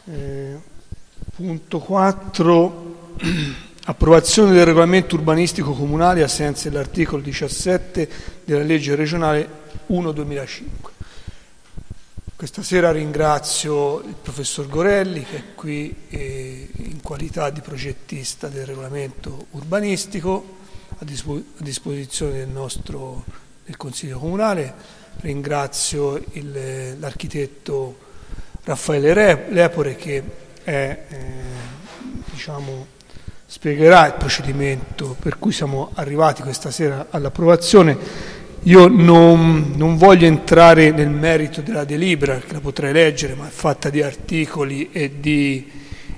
Punto 4. Approvazione del regolamento urbanistico comunale ai sensi dell'articolo 17 della legge regionale 1/2005. Questa sera ringrazio il professor Gorelli, che è qui in qualità di progettista del regolamento urbanistico a disposizione del Consiglio Comunale. Ringrazio l'architetto Raffaele Lepore, che spiegherà il procedimento per cui siamo arrivati questa sera all'approvazione. Io non voglio entrare nel merito della delibera, che la potrei leggere, ma è fatta di articoli e di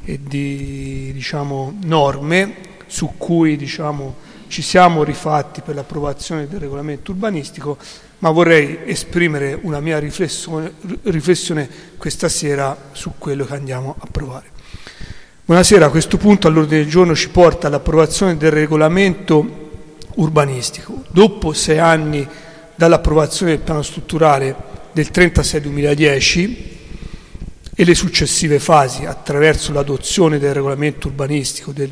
norme su cui ci siamo rifatti per l'approvazione del regolamento urbanistico, ma vorrei esprimere una mia riflessione questa sera su quello che andiamo a approvare. Buonasera, a questo punto all'ordine del giorno ci porta all'approvazione del regolamento urbanistico. Dopo 6 anni dall'approvazione del piano strutturale del 36/2010 e le successive fasi attraverso l'adozione del regolamento urbanistico del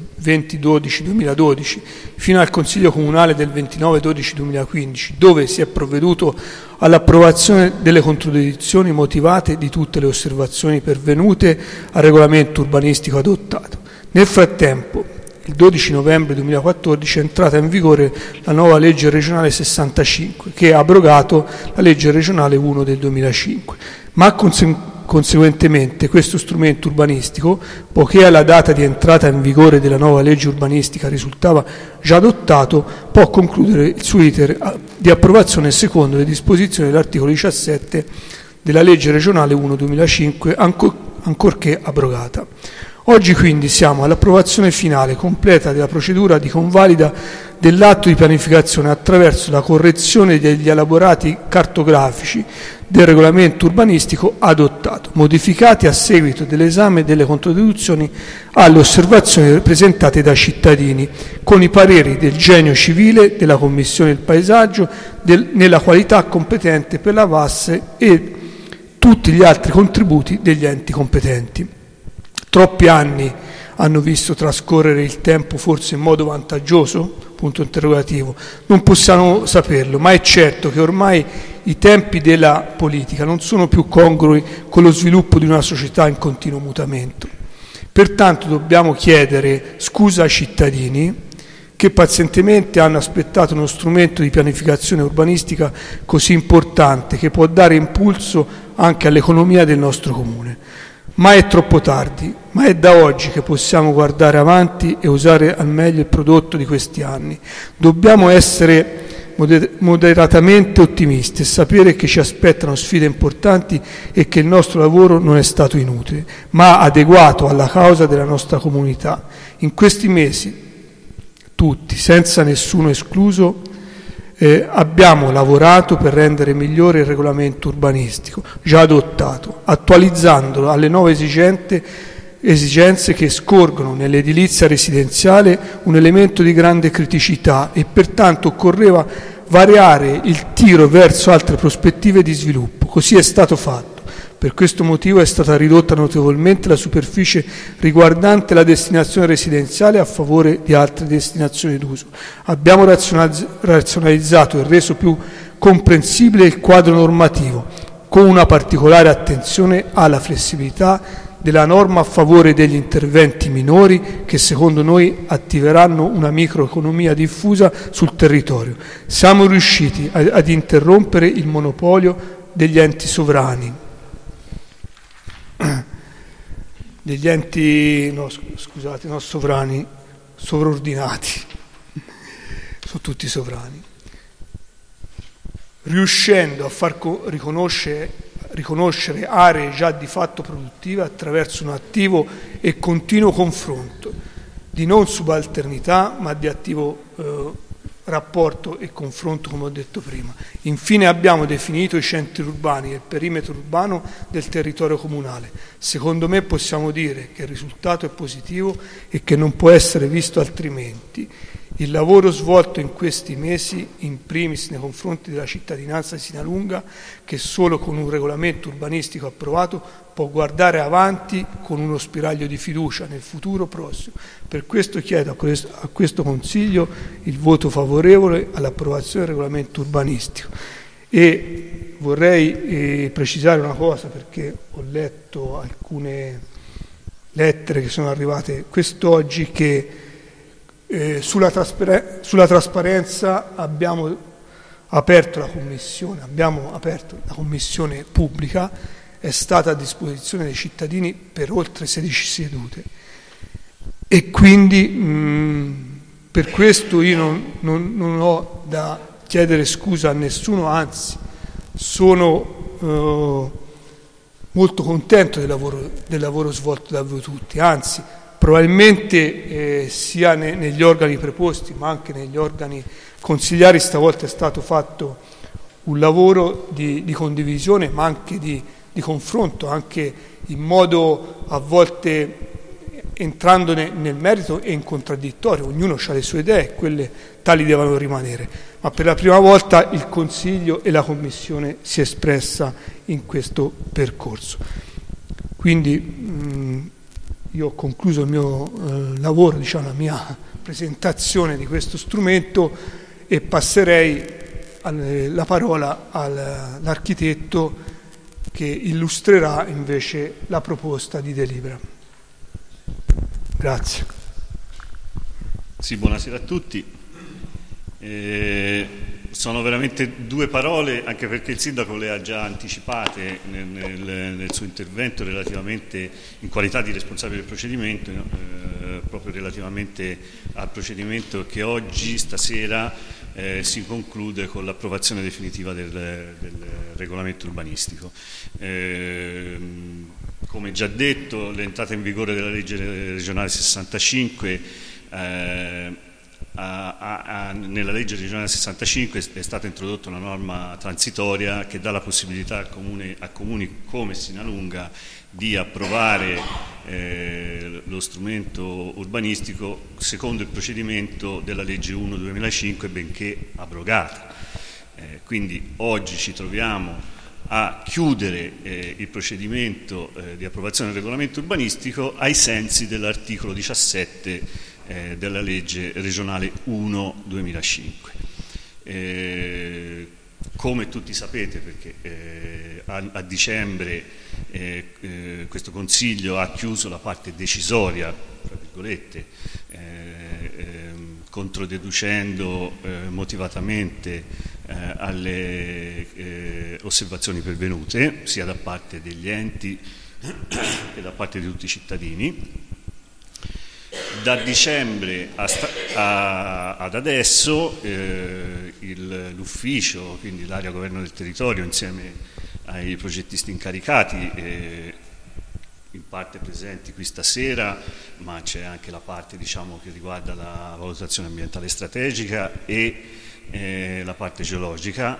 20/12/2012 fino al Consiglio Comunale del 29/12/2015, dove si è provveduto all'approvazione delle controdizioni motivate di tutte le osservazioni pervenute al regolamento urbanistico adottato. Nel frattempo, il 12 novembre 2014 è entrata in vigore la nuova legge regionale 65, che ha abrogato la legge regionale 1 del 2005, ma conseguentemente questo strumento urbanistico, poiché alla data di entrata in vigore della nuova legge urbanistica risultava già adottato, può concludere il suo iter di approvazione secondo le disposizioni dell'articolo 17 della legge regionale 1 2005, ancorché abrogata. Oggi quindi siamo all'approvazione finale completa della procedura di convalida dell'atto di pianificazione attraverso la correzione degli elaborati cartografici del regolamento urbanistico adottato, modificati a seguito dell'esame delle controdeduzioni alle osservazioni presentate dai cittadini, con i pareri del Genio Civile, della Commissione del Paesaggio, nella qualità competente per la VAS e tutti gli altri contributi degli enti competenti. Troppi anni hanno visto trascorrere il tempo forse in modo vantaggioso? Punto interrogativo. Non possiamo saperlo, ma è certo che ormai i tempi della politica non sono più congrui con lo sviluppo di una società in continuo mutamento. Pertanto dobbiamo chiedere scusa ai cittadini che pazientemente hanno aspettato uno strumento di pianificazione urbanistica così importante, che può dare impulso anche all'economia del nostro comune. Ma è troppo tardi, ma è da oggi che possiamo guardare avanti e usare al meglio il prodotto di questi anni. Dobbiamo essere moderatamente ottimisti e sapere che ci aspettano sfide importanti e che il nostro lavoro non è stato inutile, ma adeguato alla causa della nostra comunità. In questi mesi, tutti, senza nessuno escluso, abbiamo lavorato per rendere migliore il regolamento urbanistico già adottato, attualizzandolo alle nuove esigenze che scorgono nell'edilizia residenziale un elemento di grande criticità, e pertanto occorreva variare il tiro verso altre prospettive di sviluppo. Così è stato fatto. Per questo motivo è stata ridotta notevolmente la superficie riguardante la destinazione residenziale a favore di altre destinazioni d'uso. Abbiamo razionalizzato e reso più comprensibile il quadro normativo, con una particolare attenzione alla flessibilità della norma a favore degli interventi minori che secondo noi attiveranno una microeconomia diffusa sul territorio. Siamo riusciti ad interrompere il monopolio degli enti sovrani. Sovrani, sovraordinati, sono tutti sovrani, riuscendo a far riconoscere aree già di fatto produttive attraverso un attivo e continuo confronto, di non subalternità ma di attivo rapporto e confronto, come ho detto prima. Infine abbiamo definito i centri urbani e il perimetro urbano del territorio comunale. Secondo me possiamo dire che il risultato è positivo e che non può essere visto altrimenti. Il lavoro svolto in questi mesi, in primis nei confronti della cittadinanza di Sinalunga, che solo con un regolamento urbanistico approvato può guardare avanti con uno spiraglio di fiducia nel futuro prossimo. Per questo chiedo a questo Consiglio il voto favorevole all'approvazione del regolamento urbanistico. E vorrei precisare una cosa, perché ho letto alcune lettere che sono arrivate quest'oggi, che sulla trasparenza abbiamo aperto la commissione pubblica, è stata a disposizione dei cittadini per oltre 16 sedute, e quindi per questo io non ho da chiedere scusa a nessuno, anzi sono molto contento del lavoro svolto da voi tutti, anzi probabilmente sia negli organi preposti ma anche negli organi consigliari stavolta è stato fatto un lavoro di condivisione ma anche di confronto, anche in modo a volte entrando nel merito e in contraddittorio. Ognuno ha le sue idee e quelle tali devono rimanere, ma per la prima volta il Consiglio e la Commissione si è espressa in questo percorso. Quindi io ho concluso il mio lavoro, la mia presentazione di questo strumento, e passerei la parola all'architetto che illustrerà invece la proposta di delibera. Grazie. Sì, buonasera a tutti. Sono veramente due parole, anche perché il Sindaco le ha già anticipate nel suo intervento relativamente, in qualità di responsabile del procedimento, proprio relativamente al procedimento che oggi, stasera, si conclude con l'approvazione definitiva del regolamento urbanistico. Come già detto, l'entrata in vigore della legge regionale 65 nella legge regionale 65 è stata introdotta una norma transitoria che dà la possibilità a comuni come Sinalunga di approvare lo strumento urbanistico secondo il procedimento della legge 1/2005, benché abrogata. Quindi oggi ci troviamo a chiudere il procedimento di approvazione del regolamento urbanistico ai sensi dell'articolo 17 della legge regionale 1/2005. Come tutti sapete, perché a dicembre questo Consiglio ha chiuso la parte decisoria, tra virgolette, controdeducendo motivatamente alle osservazioni pervenute sia da parte degli enti che da parte di tutti i cittadini. Da dicembre ad adesso l'ufficio, quindi l'area governo del territorio, insieme ai progettisti incaricati, in parte presenti qui stasera, ma c'è anche la parte che riguarda la valutazione ambientale strategica e la parte geologica,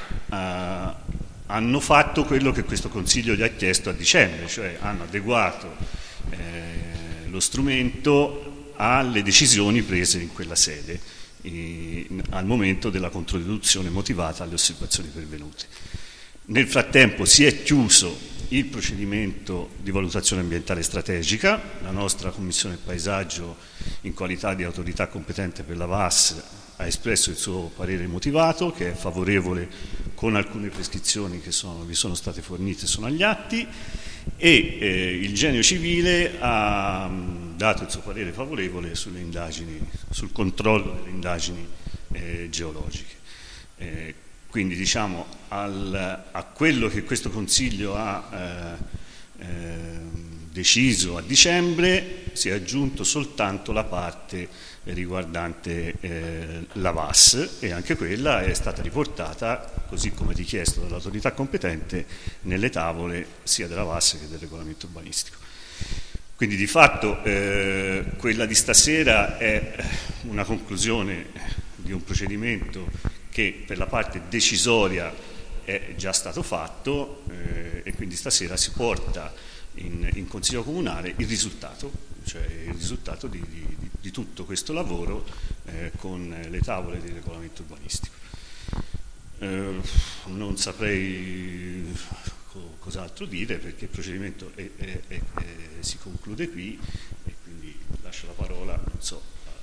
hanno fatto quello che questo Consiglio gli ha chiesto a dicembre, cioè hanno adeguato lo strumento alle decisioni prese in quella sede al momento della controdeduzione motivata alle osservazioni pervenute. Nel frattempo si è chiuso il procedimento di valutazione ambientale strategica. La nostra Commissione Paesaggio, in qualità di autorità competente per la VAS, ha espresso il suo parere motivato, che è favorevole con alcune prescrizioni che vi sono state fornite, sono agli atti, e il Genio Civile ha dato il suo parere favorevole sulle indagini, sul controllo delle indagini geologiche. Quindi a quello che questo Consiglio ha deciso a dicembre si è aggiunto soltanto la parte riguardante la VAS, e anche quella è stata riportata, così come richiesto dall'autorità competente, nelle tavole sia della VAS che del regolamento urbanistico. Quindi di fatto quella di stasera è una conclusione di un procedimento che per la parte decisoria è già stato fatto, e quindi stasera si porta in Consiglio Comunale il risultato, cioè il risultato di tutto questo lavoro con le tavole di regolamento urbanistico. Non saprei cos'altro dire, perché il procedimento si conclude qui, e quindi lascio la parola, non so.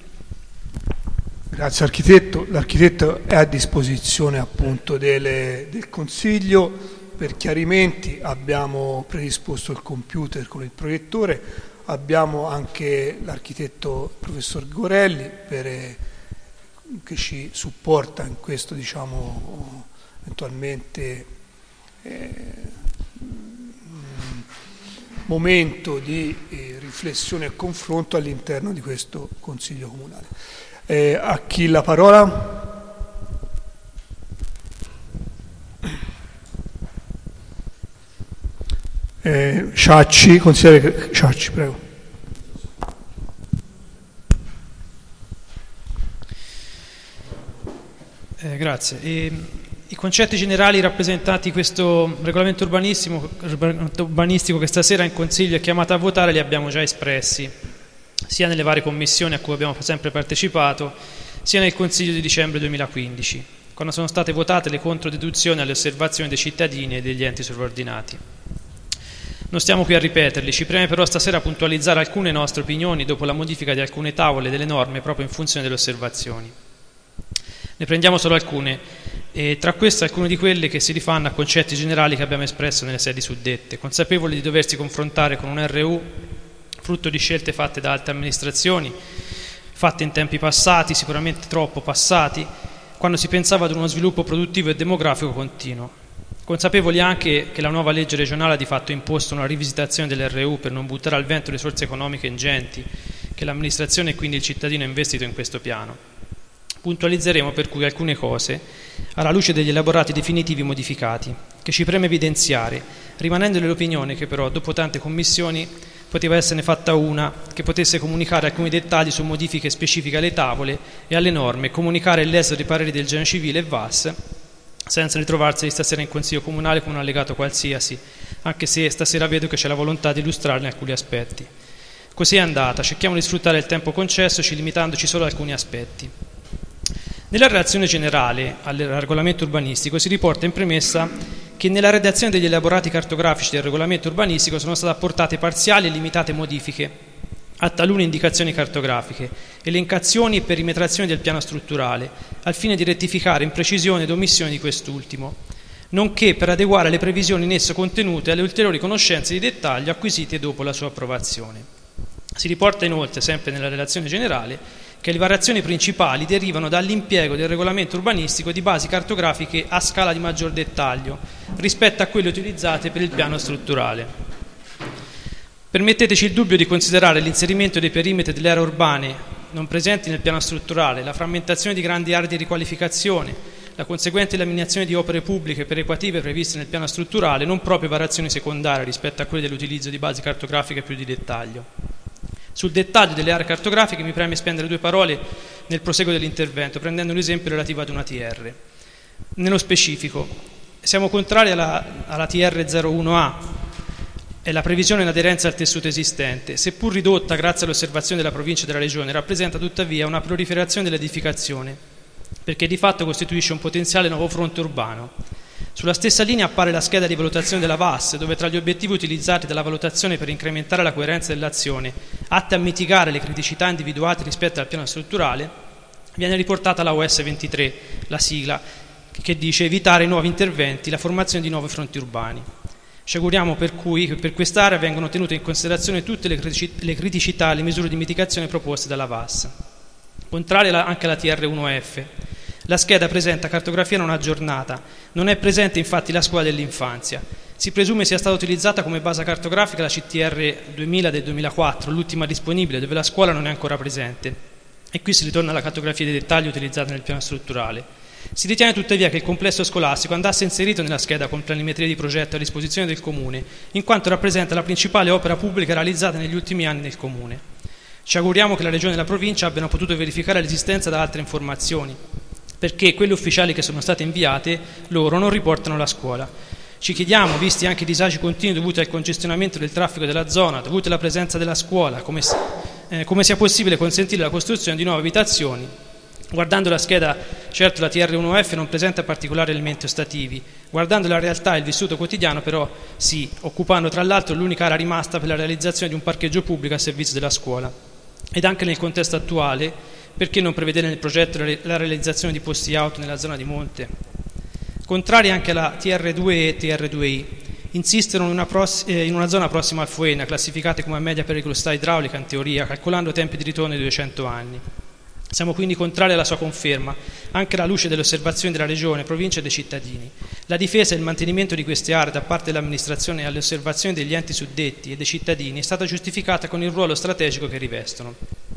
Grazie architetto. L'architetto è a disposizione appunto del Consiglio per chiarimenti. Abbiamo predisposto il computer con il proiettore, abbiamo anche l'architetto professor Gorelli che ci supporta in questo, diciamo, eventualmente momento di riflessione e confronto all'interno di questo Consiglio Comunale. A chi la parola? Sciacci, consigliere Sciacci, prego. Grazie. I concetti generali rappresentati in questo regolamento urbanistico che stasera in Consiglio è chiamato a votare li abbiamo già espressi, sia nelle varie commissioni a cui abbiamo sempre partecipato, sia nel Consiglio di dicembre 2015, quando sono state votate le controdeduzioni alle osservazioni dei cittadini e degli enti sovraordinati. Non stiamo qui a ripeterli, ci preme però stasera puntualizzare alcune nostre opinioni dopo la modifica di alcune tavole delle norme proprio in funzione delle osservazioni. Ne prendiamo solo alcune, e tra queste alcune di quelle che si rifanno a concetti generali che abbiamo espresso nelle sedi suddette, consapevoli di doversi confrontare con un RU frutto di scelte fatte da altre amministrazioni, fatte in tempi passati, sicuramente troppo passati, quando si pensava ad uno sviluppo produttivo e demografico continuo. Consapevoli anche che la nuova legge regionale ha di fatto imposto una rivisitazione dell'RU per non buttare al vento risorse economiche ingenti che l'amministrazione e quindi il cittadino ha investito in questo piano. Puntualizzeremo per cui alcune cose alla luce degli elaborati definitivi modificati, che ci preme evidenziare, rimanendo nell'opinione che però dopo tante commissioni poteva esserne fatta una che potesse comunicare alcuni dettagli su modifiche specifiche alle tavole e alle norme, comunicare l'esito dei pareri del Genio Civile e VAS, senza ritrovarsi stasera in Consiglio Comunale con un allegato qualsiasi, anche se stasera vedo che c'è la volontà di illustrarne alcuni aspetti. Così è andata, cerchiamo di sfruttare il tempo concessoci limitandoci solo ad alcuni aspetti. Nella relazione generale al regolamento urbanistico si riporta in premessa che nella redazione degli elaborati cartografici del regolamento urbanistico sono state apportate parziali e limitate modifiche a talune indicazioni cartografiche, elencazioni e perimetrazioni del piano strutturale, al fine di rettificare imprecisioni ed omissioni di quest'ultimo, nonché per adeguare le previsioni in esso contenute alle ulteriori conoscenze di dettaglio acquisite dopo la sua approvazione. Si riporta inoltre, sempre nella relazione generale, che le variazioni principali derivano dall'impiego del regolamento urbanistico di basi cartografiche a scala di maggior dettaglio rispetto a quelle utilizzate per il piano strutturale. Permetteteci il dubbio di considerare l'inserimento dei perimetri delle aree urbane non presenti nel piano strutturale, la frammentazione di grandi aree di riqualificazione, la conseguente eliminazione di opere pubbliche perequative previste nel piano strutturale non proprio variazioni secondarie rispetto a quelle dell'utilizzo di basi cartografiche più di dettaglio. Sul dettaglio delle aree cartografiche mi preme spendere 2 parole nel proseguo dell'intervento, prendendo un esempio relativo ad una TR. Nello specifico, siamo contrari alla TR 01A e la previsione in aderenza al tessuto esistente, seppur ridotta grazie all'osservazione della provincia e della regione, rappresenta tuttavia una proliferazione dell'edificazione, perché di fatto costituisce un potenziale nuovo fronte urbano. Sulla stessa linea appare la scheda di valutazione della VAS, dove tra gli obiettivi utilizzati dalla valutazione per incrementare la coerenza dell'azione, atte a mitigare le criticità individuate rispetto al piano strutturale, viene riportata la OS 23, la sigla, che dice evitare nuovi interventi, la formazione di nuovi fronti urbani. Ci auguriamo per cui che per quest'area vengano tenute in considerazione tutte le criticità e le misure di mitigazione proposte dalla VAS. Contraria anche alla TR1F. La scheda presenta cartografia non aggiornata, non è presente infatti la scuola dell'infanzia. Si presume sia stata utilizzata come base cartografica la CTR 2000 del 2004, l'ultima disponibile, dove la scuola non è ancora presente. E qui si ritorna alla cartografia dei dettagli utilizzata nel piano strutturale. Si ritiene tuttavia che il complesso scolastico andasse inserito nella scheda con planimetria di progetto a disposizione del Comune, in quanto rappresenta la principale opera pubblica realizzata negli ultimi anni nel Comune. Ci auguriamo che la Regione e la Provincia abbiano potuto verificare l'esistenza da altre informazioni, perché quelle ufficiali che sono state inviate loro non riportano la scuola. Ci chiediamo, visti anche i disagi continui dovuti al congestionamento del traffico della zona, dovuti alla presenza della scuola, come sia possibile consentire la costruzione di nuove abitazioni Guardando la scheda, certo la TR1F non presenta particolari elementi ostativi. Guardando la realtà e il vissuto quotidiano, però, sì, occupando tra l'altro l'unica area rimasta per la realizzazione di un parcheggio pubblico a servizio della scuola. Ed anche nel contesto attuale, perché non prevedere nel progetto la realizzazione di posti auto nella zona di monte? Contrari anche alla TR2E e TR2I, insistono in una zona prossima al Fuena, classificate come media pericolosità idraulica in teoria, calcolando tempi di ritorno di 200 anni. Siamo quindi contrari alla sua conferma, anche alla luce delle osservazioni della Regione, Provincia e dei cittadini. La difesa e il mantenimento di queste aree da parte dell'amministrazione alle osservazioni degli enti suddetti e dei cittadini è stata giustificata con il ruolo strategico che rivestono.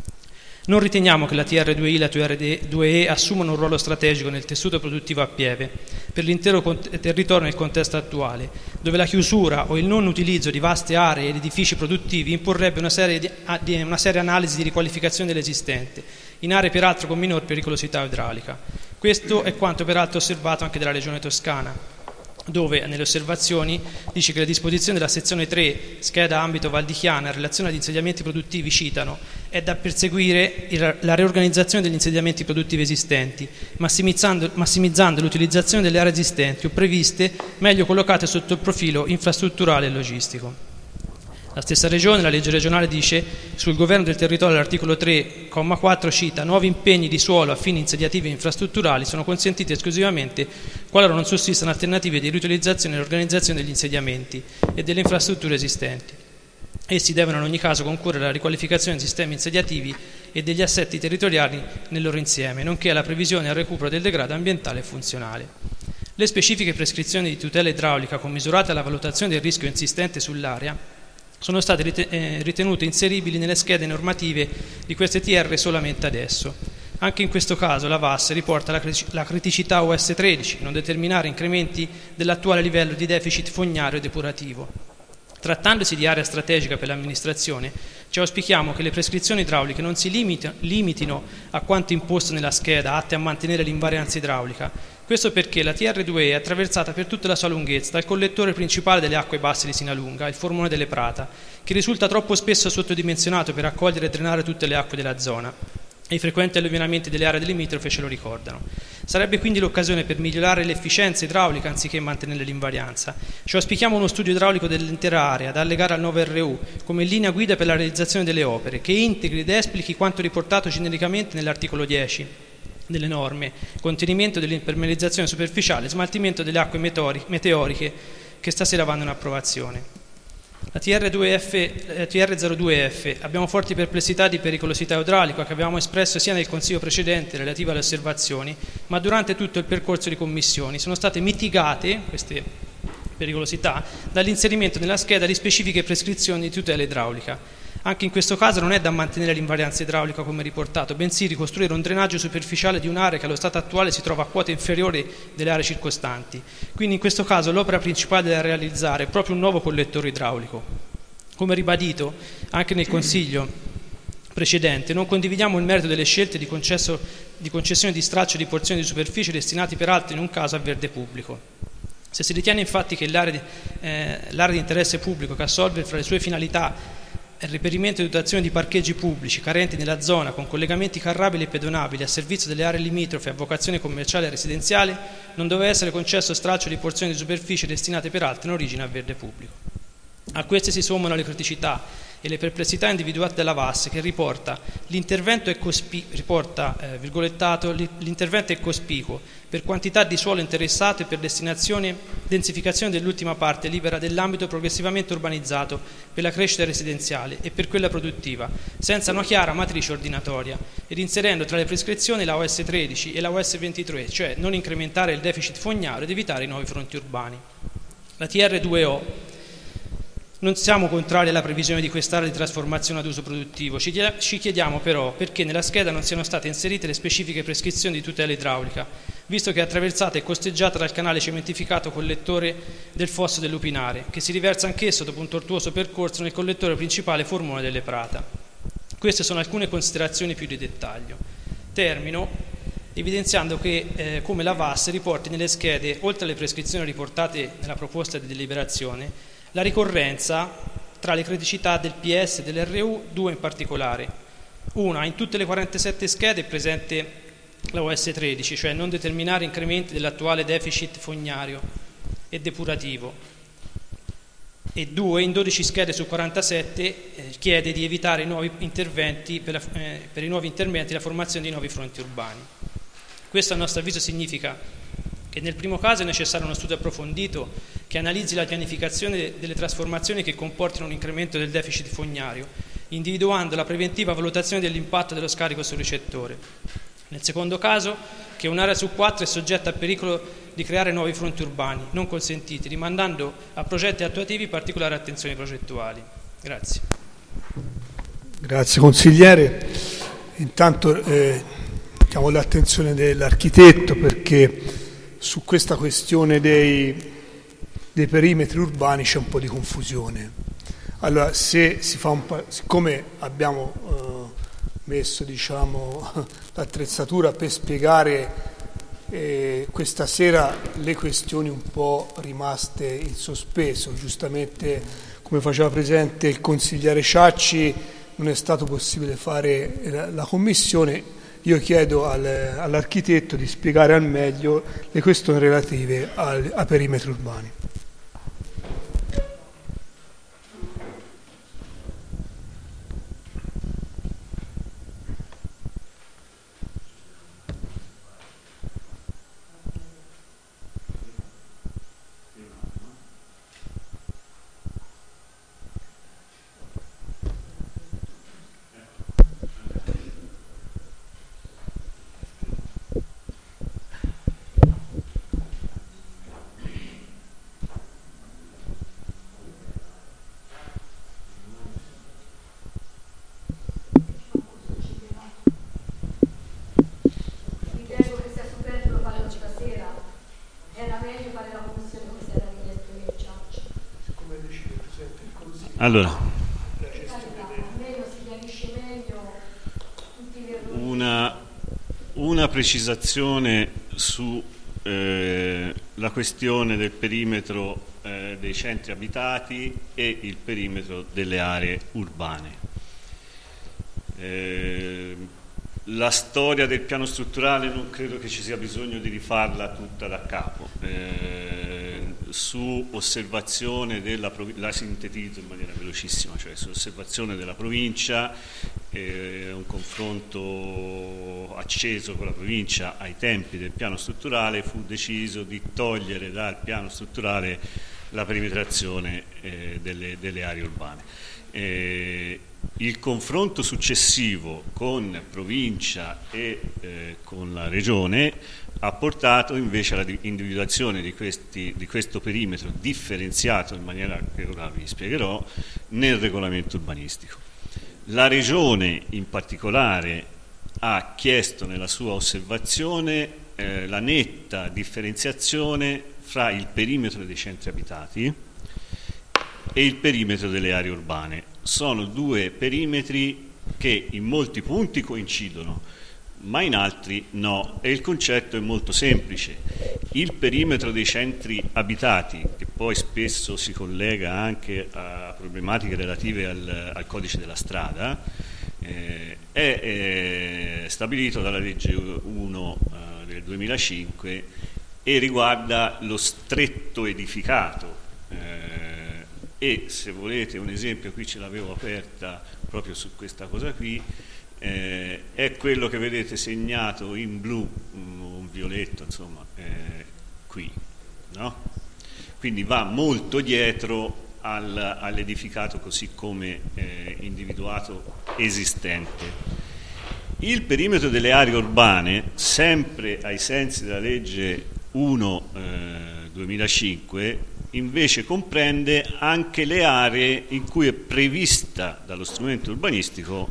Non riteniamo che la TR2I e la TR2E assumano un ruolo strategico nel tessuto produttivo a Pieve per l'intero territorio nel contesto attuale, dove la chiusura o il non utilizzo di vaste aree ed edifici produttivi imporrebbe una seria analisi di riqualificazione dell'esistente, in aree peraltro con minor pericolosità idraulica. Questo è quanto peraltro osservato anche dalla Regione Toscana, dove nelle osservazioni dice che le disposizioni della sezione 3, scheda ambito Valdichiana, in relazione agli insediamenti produttivi, citano, è da perseguire la riorganizzazione degli insediamenti produttivi esistenti, massimizzando l'utilizzazione delle aree esistenti o previste, meglio collocate sotto il profilo infrastrutturale e logistico. La stessa Regione, la legge regionale dice sul governo del territorio all'articolo 3,4 cita nuovi impegni di suolo a fini insediativi e infrastrutturali sono consentiti esclusivamente qualora non sussistano alternative di riutilizzazione e organizzazione degli insediamenti e delle infrastrutture esistenti. Essi devono in ogni caso concorrere alla riqualificazione dei sistemi insediativi e degli assetti territoriali nel loro insieme, nonché alla previsione e al recupero del degrado ambientale e funzionale. Le specifiche prescrizioni di tutela idraulica commisurate alla valutazione del rischio insistente sull'area sono state ritenute inseribili nelle schede normative di queste TR solamente adesso. Anche in questo caso la VAS riporta la criticità OS 13, non determinare incrementi dell'attuale livello di deficit fognario e depurativo. Trattandosi di area strategica per l'amministrazione, ci auspichiamo che le prescrizioni idrauliche non si limitino a quanto imposto nella scheda, atte a mantenere l'invarianza idraulica. Questo perché la TR2 è attraversata per tutta la sua lunghezza dal collettore principale delle acque basse di Sinalunga, il Formone delle Prata, che risulta troppo spesso sottodimensionato per accogliere e drenare tutte le acque della zona. E i frequenti alluvionamenti delle aree limitrofe ce lo ricordano. Sarebbe quindi l'occasione per migliorare l'efficienza idraulica anziché mantenere l'invarianza. Ci auspichiamo uno studio idraulico dell'intera area da allegare al nuovo RU come linea guida per la realizzazione delle opere, che integri ed esplichi quanto riportato genericamente nell'articolo 10 delle norme, contenimento dell'impermeabilizzazione superficiale, smaltimento delle acque meteoriche che stasera vanno in approvazione. La TR02F abbiamo forti perplessità di pericolosità idraulica che abbiamo espresso sia nel consiglio precedente relative alle osservazioni, ma durante tutto il percorso di commissioni. Sono state mitigate queste pericolosità dall'inserimento nella scheda di specifiche prescrizioni di tutela idraulica. Anche in questo caso non è da mantenere l'invarianza idraulica come riportato, bensì ricostruire un drenaggio superficiale di un'area che allo stato attuale si trova a quota inferiore delle aree circostanti. Quindi in questo caso l'opera principale da realizzare è proprio un nuovo collettore idraulico. Come ribadito anche nel Consiglio precedente, non condividiamo il merito delle scelte di concessione di straccio di porzioni di superficie destinati peraltro in un caso a verde pubblico. Se si ritiene infatti che l'area di interesse pubblico che assolve fra le sue finalità il reperimento e dotazione di parcheggi pubblici carenti nella zona con collegamenti carrabili e pedonabili a servizio delle aree limitrofe a vocazione commerciale e residenziale, non deve essere concesso straccio di porzioni di superficie destinate peraltro in origine a verde pubblico. A queste si sommano le criticità e le perplessità individuate dalla VAS che riporta l'intervento è cospicuo per quantità di suolo interessato e per densificazione dell'ultima parte libera dell'ambito progressivamente urbanizzato per la crescita residenziale e per quella produttiva, senza una chiara matrice ordinatoria, ed inserendo tra le prescrizioni la OS 13 e la OS 23, cioè non incrementare il deficit fognario ed evitare i nuovi fronti urbani. La TR2O. Non siamo contrari alla previsione di quest'area di trasformazione ad uso produttivo, ci chiediamo però perché nella scheda non siano state inserite le specifiche prescrizioni di tutela idraulica, visto che è attraversata e costeggiata dal canale cementificato collettore del fosso del Lupinare, che si riversa anch'esso dopo un tortuoso percorso nel collettore principale Formone delle Prata. Queste sono alcune considerazioni più di dettaglio. Termino evidenziando che come la VAS riporti nelle schede, oltre alle prescrizioni riportate nella proposta di deliberazione, la ricorrenza tra le criticità del PS e dell'RU, due in particolare. Una, in tutte le 47 schede è presente la OS 13, cioè non determinare incrementi dell'attuale deficit fognario e depurativo. E 2, in 12 schede su 47 chiede di evitare i nuovi interventi per i nuovi interventi la formazione di nuovi fronti urbani. Questo a nostro avviso significa che nel primo caso è necessario uno studio approfondito che analizzi la pianificazione delle trasformazioni che comportino un incremento del deficit fognario, individuando la preventiva valutazione dell'impatto dello scarico sul ricettore. Nel secondo caso, che un'area su 4 è soggetta a pericolo di creare nuovi fronti urbani non consentiti, rimandando a progetti attuativi particolare attenzione progettuali. Grazie. Grazie consigliere. Intanto chiamo l'attenzione dell'architetto perché su questa questione dei perimetri urbani c'è un po' di confusione. Allora, se si fa siccome abbiamo messo l'attrezzatura per spiegare questa sera le questioni un po' rimaste in sospeso, giustamente come faceva presente il consigliere Ciacci non è stato possibile fare la commissione, io chiedo all'architetto di spiegare al meglio le questioni relative ai perimetri urbani. Allora, una precisazione su la questione del perimetro dei centri abitati e il perimetro delle aree urbane. La storia del piano strutturale non credo che ci sia bisogno di rifarla tutta da capo. Su osservazione la sintetizzo in maniera velocissima, cioè su osservazione della provincia, un confronto acceso con la provincia ai tempi del piano strutturale, fu deciso di togliere dal piano strutturale la perimetrazione delle aree urbane. Il confronto successivo con provincia e con la regione ha portato invece alla individuazione di questo perimetro differenziato in maniera che ora vi spiegherò nel regolamento urbanistico. La regione in particolare ha chiesto nella sua osservazione la netta differenziazione fra il perimetro dei centri abitati e il perimetro delle aree urbane. Sono due perimetri che in molti punti coincidono, ma in altri no, e il concetto è molto semplice. Il perimetro dei centri abitati, che poi spesso si collega anche a problematiche relative al codice della strada, è stabilito dalla legge 1 del 2005 e riguarda lo stretto edificato. E se volete un esempio, qui ce l'avevo aperta proprio su questa cosa qui, è quello che vedete segnato in blu, un violetto, insomma, qui, no? Quindi va molto dietro all'edificato così come individuato esistente. Il perimetro delle aree urbane, sempre ai sensi della legge 1 2005, invece comprende anche le aree in cui è prevista dallo strumento urbanistico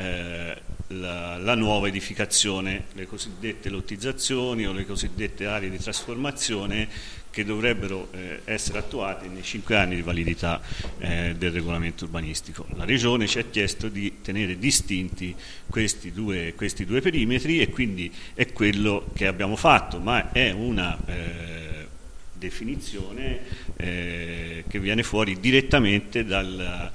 la nuova edificazione, le cosiddette lottizzazioni o le cosiddette aree di trasformazione che dovrebbero essere attuate nei 5 anni di validità del regolamento urbanistico. La Regione ci ha chiesto di tenere distinti questi due perimetri e quindi è quello che abbiamo fatto, ma è una definizione che viene fuori direttamente dalla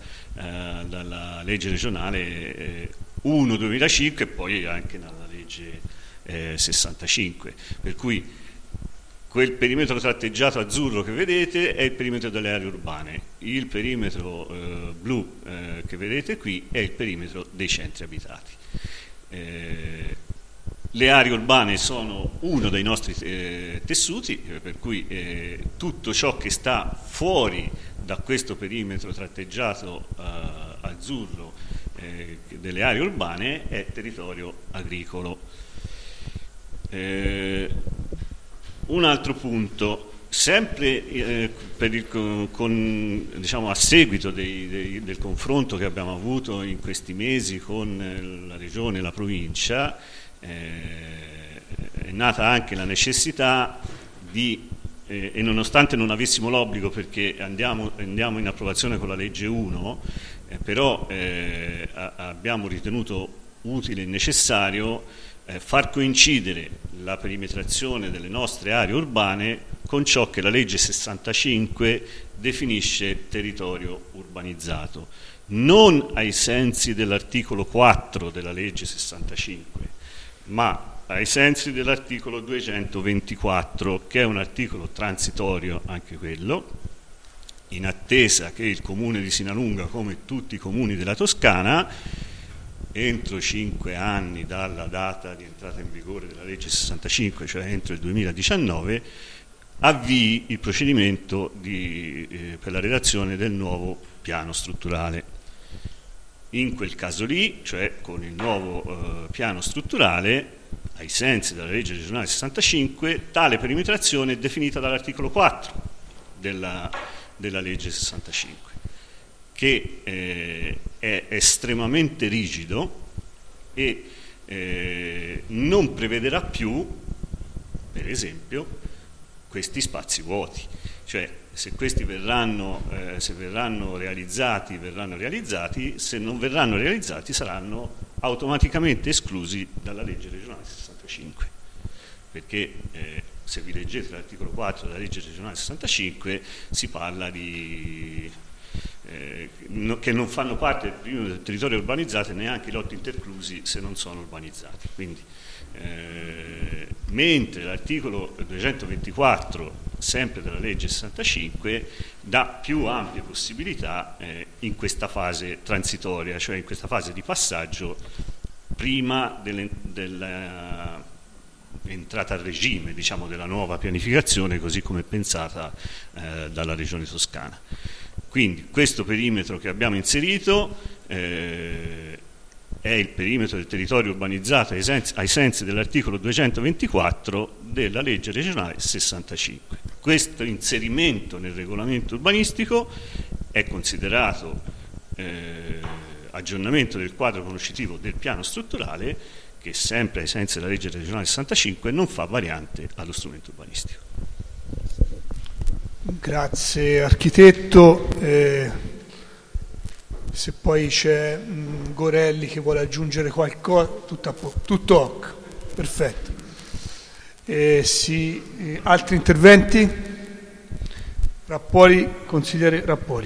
legge regionale 1 2005 e poi anche dalla legge 65, per cui quel perimetro tratteggiato azzurro che vedete è il perimetro delle aree urbane, il perimetro blu che vedete qui è il perimetro dei centri abitati. Le aree urbane sono uno dei nostri tessuti, per cui tutto ciò che sta fuori da questo perimetro tratteggiato azzurro delle aree urbane è territorio agricolo. Un altro punto, sempre diciamo, a seguito del confronto che abbiamo avuto in questi mesi con la Regione e la Provincia, è nata anche la necessità di, e nonostante non avessimo l'obbligo perché andiamo in approvazione con la legge 1, però abbiamo ritenuto utile e necessario far coincidere la perimetrazione delle nostre aree urbane con ciò che la legge 65 definisce territorio urbanizzato, non ai sensi dell'articolo 4 della legge 65, ma ai sensi dell'articolo 224, che è un articolo transitorio anche quello, in attesa che il comune di Sinalunga, come tutti i comuni della Toscana, entro 5 anni dalla data di entrata in vigore della legge 65, cioè entro il 2019, avvii il procedimento per la redazione del nuovo piano strutturale. In quel caso lì, cioè con il nuovo piano strutturale, ai sensi della legge regionale 65, tale perimetrazione è definita dall'articolo 4 della legge 65, che è estremamente rigido e non prevederà più, per esempio, questi spazi vuoti. Cioè, se questi verranno realizzati, se non verranno realizzati saranno automaticamente esclusi dalla legge regionale 65, perché se vi leggete l'articolo 4 della legge regionale 65 si parla di che non fanno parte del territorio urbanizzato e neanche i lotti interclusi se non sono urbanizzati. Quindi, mentre l'articolo 224, sempre della legge 65, dà più ampie possibilità in questa fase transitoria, cioè in questa fase di passaggio prima dell'entrata a regime, diciamo, della nuova pianificazione così come pensata dalla Regione Toscana. Quindi questo perimetro che abbiamo inserito è il perimetro del territorio urbanizzato ai sensi dell'articolo 224 della legge regionale 65. Questo inserimento nel regolamento urbanistico è considerato aggiornamento del quadro conoscitivo del piano strutturale, che sempre ai sensi della legge regionale 65 non fa variante allo strumento urbanistico. Grazie architetto. Se poi c'è Gorelli che vuole aggiungere qualcosa, tutto ok, perfetto. Altri interventi? Rappoli, consigliere Rappoli.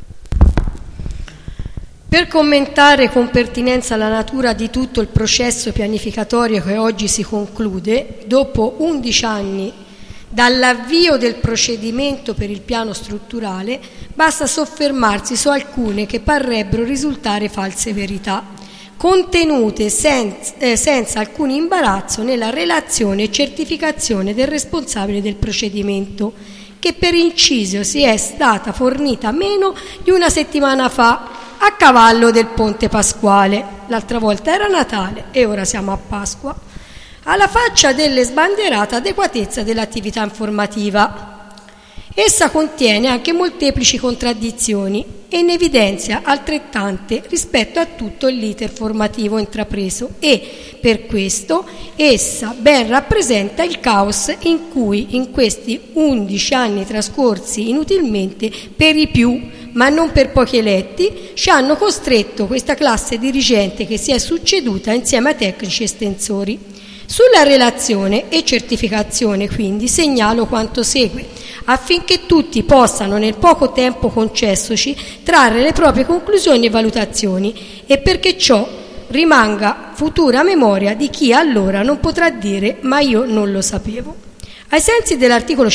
Per commentare con pertinenza la natura di tutto il processo pianificatorio che oggi si conclude, dopo 11 anni dall'avvio del procedimento per il piano strutturale, basta soffermarsi su alcune che parrebbero risultare false verità, contenute senza alcun imbarazzo nella relazione e certificazione del responsabile del procedimento, che per inciso si è stata fornita meno di una settimana fa a cavallo del Ponte Pasquale. L'altra volta era Natale e ora siamo a Pasqua, alla faccia delle sbandierate adeguatezza dell'attività informativa. Essa contiene anche molteplici contraddizioni e ne evidenzia altrettante rispetto a tutto l'iter formativo intrapreso e, per questo, essa ben rappresenta il caos in cui in questi 11 anni trascorsi inutilmente per i più, ma non per pochi eletti, ci hanno costretto questa classe dirigente che si è succeduta insieme ai tecnici estensori. Sulla relazione e certificazione, quindi, segnalo quanto segue, affinché tutti possano, nel poco tempo concessoci, trarre le proprie conclusioni e valutazioni, e perché ciò rimanga futura memoria di chi allora non potrà dire ma io non lo sapevo. Ai sensi dell'articolo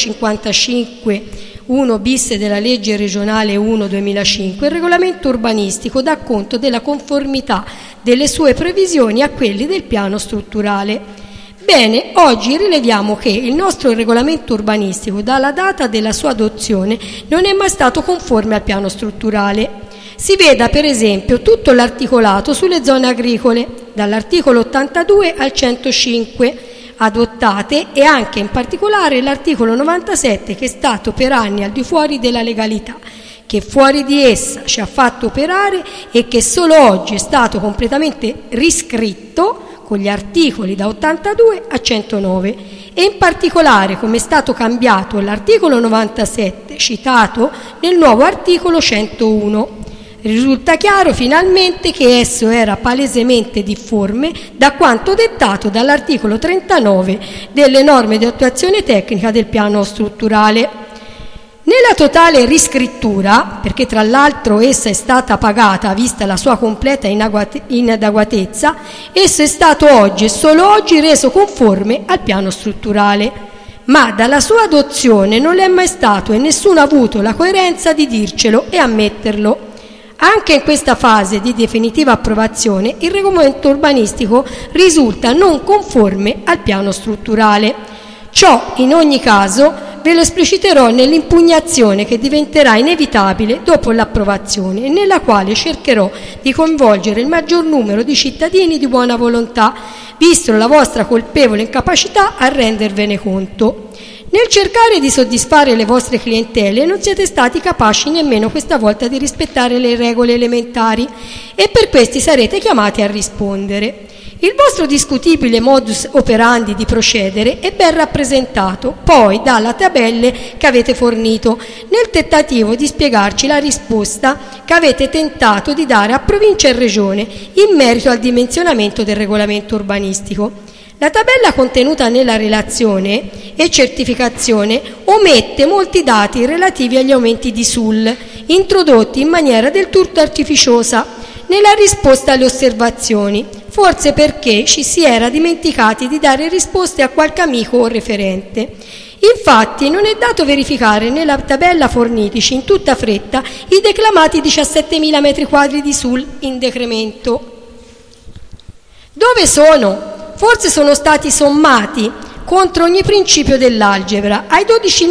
55 1 bis della legge regionale 1/2005, il regolamento urbanistico dà conto della conformità delle sue previsioni a quelli del piano strutturale. Bene, oggi rileviamo che il nostro regolamento urbanistico, dalla data della sua adozione, non è mai stato conforme al piano strutturale. Si veda per esempio tutto l'articolato sulle zone agricole, dall'articolo 82 al 105, adottate, e anche in particolare l'articolo 97 che è stato per anni al di fuori della legalità, che fuori di essa ci ha fatto operare e che solo oggi è stato completamente riscritto con gli articoli da 82 a 109, e in particolare come è stato cambiato l'articolo 97 citato nel nuovo articolo 101. Risulta chiaro finalmente che esso era palesemente difforme da quanto dettato dall'articolo 39 delle norme di attuazione tecnica del piano strutturale. Nella totale riscrittura, perché tra l'altro essa è stata pagata vista la sua completa inadeguatezza, esso è stato oggi e solo oggi reso conforme al piano strutturale, ma dalla sua adozione non è mai stato e nessuno ha avuto la coerenza di dircelo e ammetterlo. Anche in questa fase di definitiva approvazione il regolamento urbanistico risulta non conforme al piano strutturale. Ciò in ogni caso ve lo espliciterò nell'impugnazione che diventerà inevitabile dopo l'approvazione e nella quale cercherò di coinvolgere il maggior numero di cittadini di buona volontà, visto la vostra colpevole incapacità a rendervene conto. Nel cercare di soddisfare le vostre clientele non siete stati capaci nemmeno questa volta di rispettare le regole elementari e per questi sarete chiamati a rispondere. Il vostro discutibile modus operandi di procedere è ben rappresentato poi dalle tabelle che avete fornito nel tentativo di spiegarci la risposta che avete tentato di dare a provincia e regione in merito al dimensionamento del regolamento urbanistico. La tabella contenuta nella relazione e certificazione omette molti dati relativi agli aumenti di SUL, introdotti in maniera del tutto artificiosa nella risposta alle osservazioni, forse perché ci si era dimenticati di dare risposte a qualche amico o referente. Infatti non è dato verificare nella tabella fornitici in tutta fretta i declamati 17.000 metri quadri di SUL in decremento. Dove sono? Forse sono stati sommati contro ogni principio dell'algebra. Ai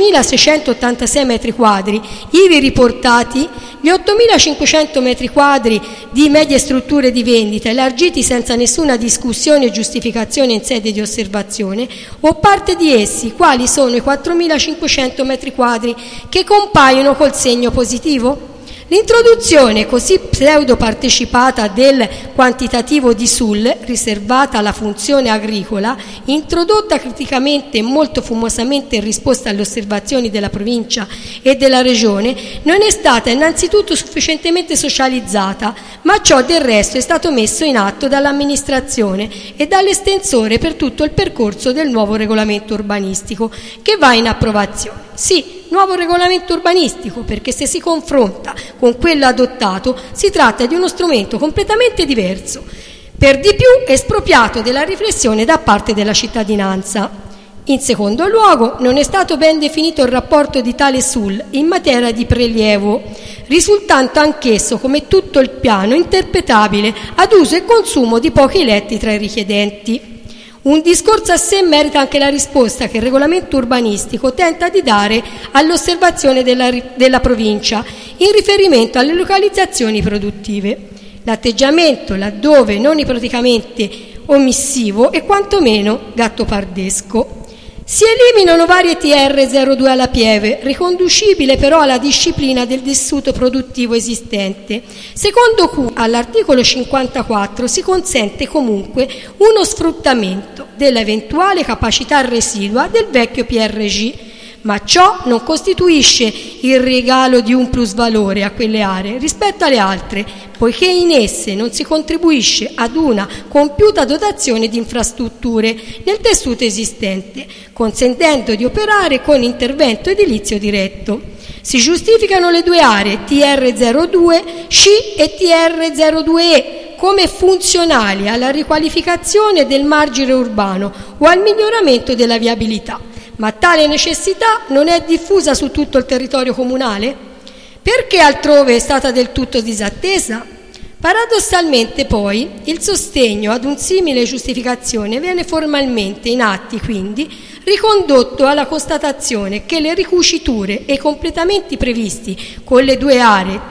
12.686 metri quadri, ivi riportati, gli 8.500 metri quadri di medie strutture di vendita, elargiti senza nessuna discussione e giustificazione in sede di osservazione, o parte di essi, quali sono i 4.500 metri quadri che compaiono col segno positivo? L'introduzione così pseudo-partecipata del quantitativo di SUL, riservata alla funzione agricola, introdotta criticamente e molto fumosamente in risposta alle osservazioni della provincia e della regione, non è stata innanzitutto sufficientemente socializzata, ma ciò del resto è stato messo in atto dall'amministrazione e dall'estensore per tutto il percorso del nuovo regolamento urbanistico che va in approvazione. Sì, nuovo regolamento urbanistico, perché se si confronta con quello adottato si tratta di uno strumento completamente diverso, per di più espropriato della riflessione da parte della cittadinanza. In secondo luogo, non è stato ben definito il rapporto di tale SUL in materia di prelievo, risultando anch'esso, come tutto il piano, interpretabile ad uso e consumo di pochi eletti tra i richiedenti. Un discorso a sé merita anche la risposta che il regolamento urbanistico tenta di dare all'osservazione della provincia in riferimento alle localizzazioni produttive. L'atteggiamento, laddove non ipoteticamente omissivo, è quantomeno gattopardesco. Si eliminano varie TR02 alla pieve, riconducibile però alla disciplina del tessuto produttivo esistente, secondo cui all'articolo 54 si consente comunque uno sfruttamento dell'eventuale capacità residua del vecchio PRG, ma ciò non costituisce il regalo di un plusvalore a quelle aree rispetto alle altre, poiché in esse non si contribuisce ad una compiuta dotazione di infrastrutture nel tessuto esistente, consentendo di operare con intervento edilizio diretto. Si giustificano le due aree TR02C e TR02E come funzionali alla riqualificazione del margine urbano o al miglioramento della viabilità. Ma tale necessità non è diffusa su tutto il territorio comunale? Perché altrove è stata del tutto disattesa? Paradossalmente poi il sostegno ad un simile giustificazione viene formalmente in atti quindi ricondotto alla constatazione che le ricuciture e i completamenti previsti con le due aree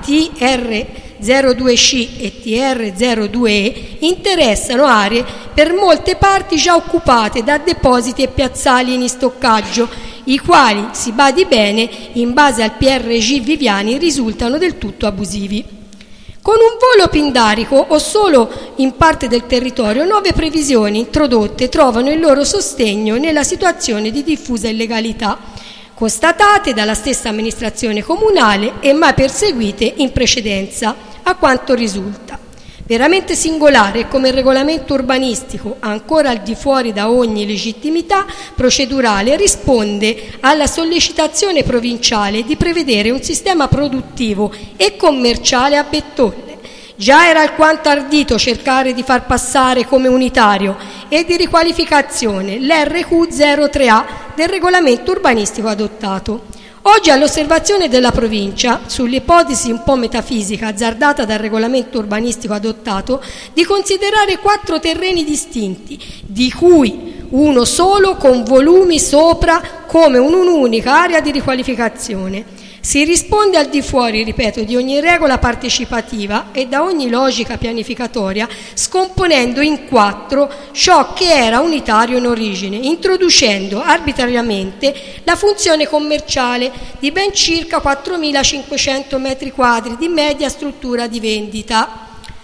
TR02C e TR02E interessano aree per molte parti già occupate da depositi e piazzali in stoccaggio, i quali, si badi bene, in base al PRG Viviani risultano del tutto abusivi. Con un volo pindarico o solo in parte del territorio, nuove previsioni introdotte trovano il loro sostegno nella situazione di diffusa illegalità, constatate dalla stessa amministrazione comunale e mai perseguite in precedenza, a quanto risulta. Veramente singolare come il regolamento urbanistico, ancora al di fuori da ogni legittimità procedurale, risponde alla sollecitazione provinciale di prevedere un sistema produttivo e commerciale a bettolle. Già era alquanto ardito cercare di far passare come unitario e di riqualificazione l'RQ03A del regolamento urbanistico adottato. Oggi all'osservazione della provincia, sull'ipotesi un po' metafisica azzardata dal regolamento urbanistico adottato, di considerare 4 terreni distinti, di cui uno solo con volumi sopra come un'unica area di riqualificazione. Si risponde al di fuori, ripeto, di ogni regola partecipativa e da ogni logica pianificatoria, scomponendo in 4 ciò che era unitario in origine, introducendo arbitrariamente la funzione commerciale di ben circa 4.500 metri quadri di media struttura di vendita,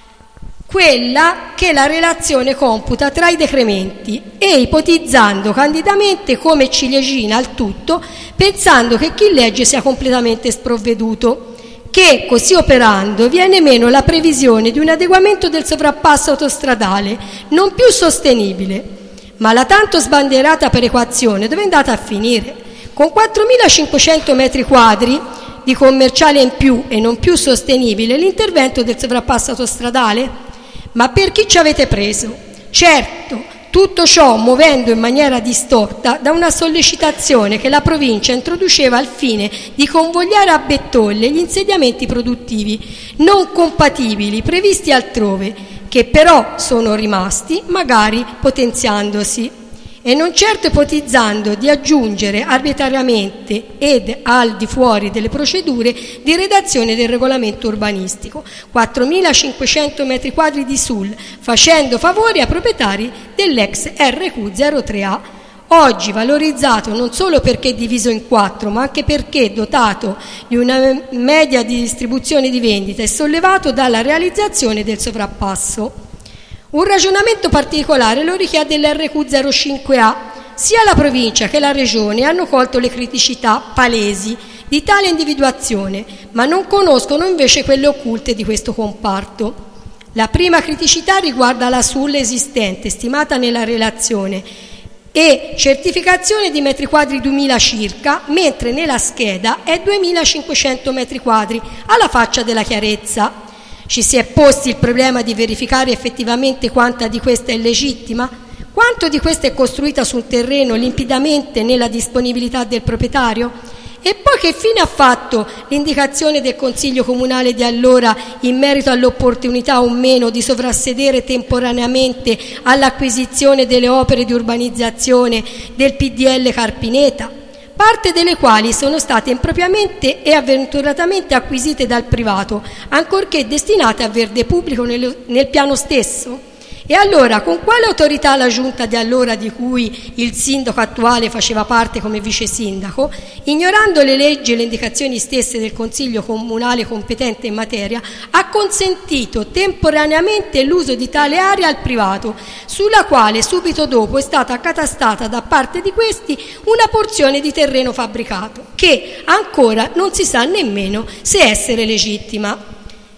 quella che la relazione computa tra i decrementi e ipotizzando candidamente come ciliegina al tutto, pensando che chi legge sia completamente sprovveduto, che così operando viene meno la previsione di un adeguamento del sovrappasso autostradale non più sostenibile. Ma la tanto sbandierata perequazione dove è andata a finire? Con 4.500 metri quadri di commerciale in più e non più sostenibile l'intervento del sovrappasso autostradale? Ma per chi ci avete preso? Certo, tutto ciò muovendo in maniera distorta da una sollecitazione che la provincia introduceva al fine di convogliare a bettolle gli insediamenti produttivi non compatibili previsti altrove, che però sono rimasti, magari potenziandosi, e non certo ipotizzando di aggiungere arbitrariamente ed al di fuori delle procedure di redazione del regolamento urbanistico 4.500 metri quadri di SUL, facendo favori ai proprietari dell'ex RQ03A, oggi valorizzato non solo perché diviso in 4, ma anche perché dotato di una media di distribuzione di vendita e sollevato dalla realizzazione del sovrappasso. Un ragionamento particolare lo richiede l'RQ05A. Sia la provincia che la regione hanno colto le criticità palesi di tale individuazione, ma non conoscono invece quelle occulte di questo comparto. La prima criticità riguarda la SUL esistente, stimata nella relazione, e certificazione di metri quadri 2.000 circa, mentre nella scheda è 2.500 metri quadri, alla faccia della chiarezza. Ci si è posti il problema di verificare effettivamente quanta di questa è legittima, quanto di questa è costruita su un terreno limpidamente nella disponibilità del proprietario, e poi che fine ha fatto l'indicazione del Consiglio Comunale di allora in merito all'opportunità o meno di sovrassedere temporaneamente all'acquisizione delle opere di urbanizzazione del PDL Carpineta, parte delle quali sono state impropriamente e avventuratamente acquisite dal privato, ancorché destinate a verde pubblico nel piano stesso? E allora, con quale autorità la giunta di allora, di cui il sindaco attuale faceva parte come vice sindaco, ignorando le leggi e le indicazioni stesse del Consiglio Comunale competente in materia, ha consentito temporaneamente l'uso di tale area al privato, sulla quale subito dopo è stata accatastata da parte di questi una porzione di terreno fabbricato, che ancora non si sa nemmeno se essere legittima.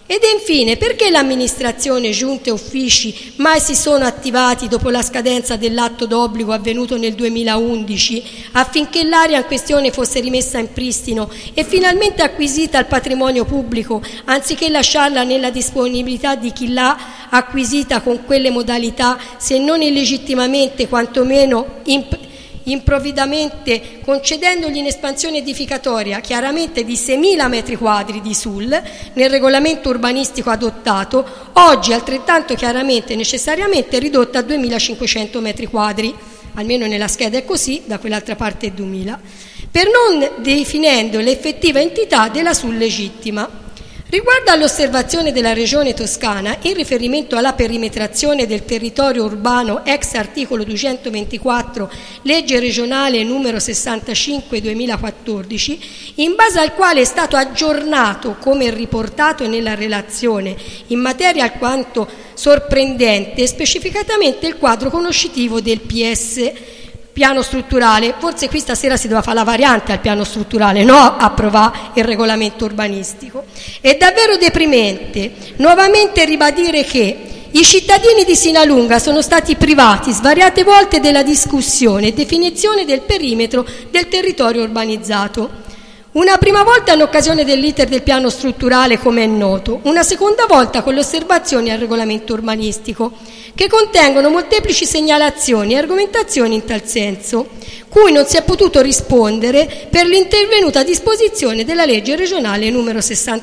Ed infine, perché l'amministrazione, giunte e uffici mai si sono attivati dopo la scadenza dell'atto d'obbligo avvenuto nel 2011 affinché l'area in questione fosse rimessa in pristino e finalmente acquisita al patrimonio pubblico, anziché lasciarla nella disponibilità di chi l'ha acquisita con quelle modalità, se non illegittimamente, quantomeno improvvidamente, concedendogli in espansione edificatoria chiaramente di 6.000 metri quadri di SUL nel regolamento urbanistico adottato, oggi altrettanto chiaramente e necessariamente ridotta a 2.500 metri quadri, almeno nella scheda è così, da quell'altra parte è 2.000, per non definendo l'effettiva entità della SUL legittima. Riguardo all'osservazione della Regione Toscana in riferimento alla perimetrazione del territorio urbano ex articolo 224 legge regionale numero 65/2014, in base al quale è stato aggiornato, come riportato nella relazione, in materia alquanto sorprendente, specificatamente il quadro conoscitivo del PS, piano strutturale. Forse qui stasera si doveva fare la variante al piano strutturale, no approvare il regolamento urbanistico. È davvero deprimente nuovamente ribadire che i cittadini di Sinalunga sono stati privati svariate volte della discussione e definizione del perimetro del territorio urbanizzato. Una prima volta in occasione dell'iter del piano strutturale, come è noto, una seconda volta con le osservazioni al regolamento urbanistico, che contengono molteplici segnalazioni e argomentazioni in tal senso, cui non si è potuto rispondere per l'intervenuta disposizione della legge regionale numero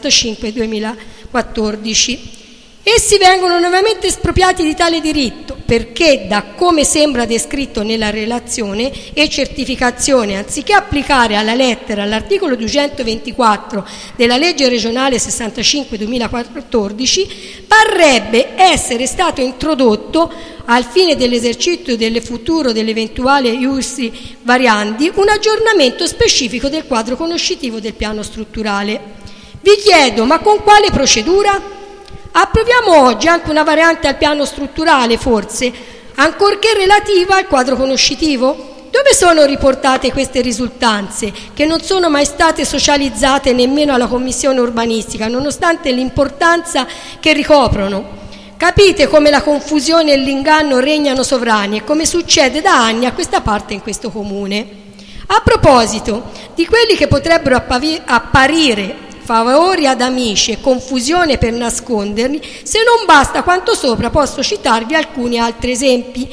65/2014. Essi vengono nuovamente espropriati di tale diritto perché, da come sembra descritto nella relazione e certificazione, anziché applicare alla lettera l'articolo 224 della legge regionale 65/2014, parrebbe essere stato introdotto, al fine dell'esercizio del futuro dell'eventuale ius variandi, un aggiornamento specifico del quadro conoscitivo del piano strutturale. Vi chiedo, ma con quale procedura? Approviamo oggi anche una variante al piano strutturale, forse, ancorché relativa al quadro conoscitivo? Dove sono riportate queste risultanze, che non sono mai state socializzate nemmeno alla Commissione urbanistica, nonostante l'importanza che ricoprono? Capite come la confusione e l'inganno regnano sovrani e come succede da anni a questa parte in questo comune. A proposito di quelli che potrebbero apparire favori ad amici e confusione per nasconderli, se non basta quanto sopra posso citarvi alcuni altri esempi.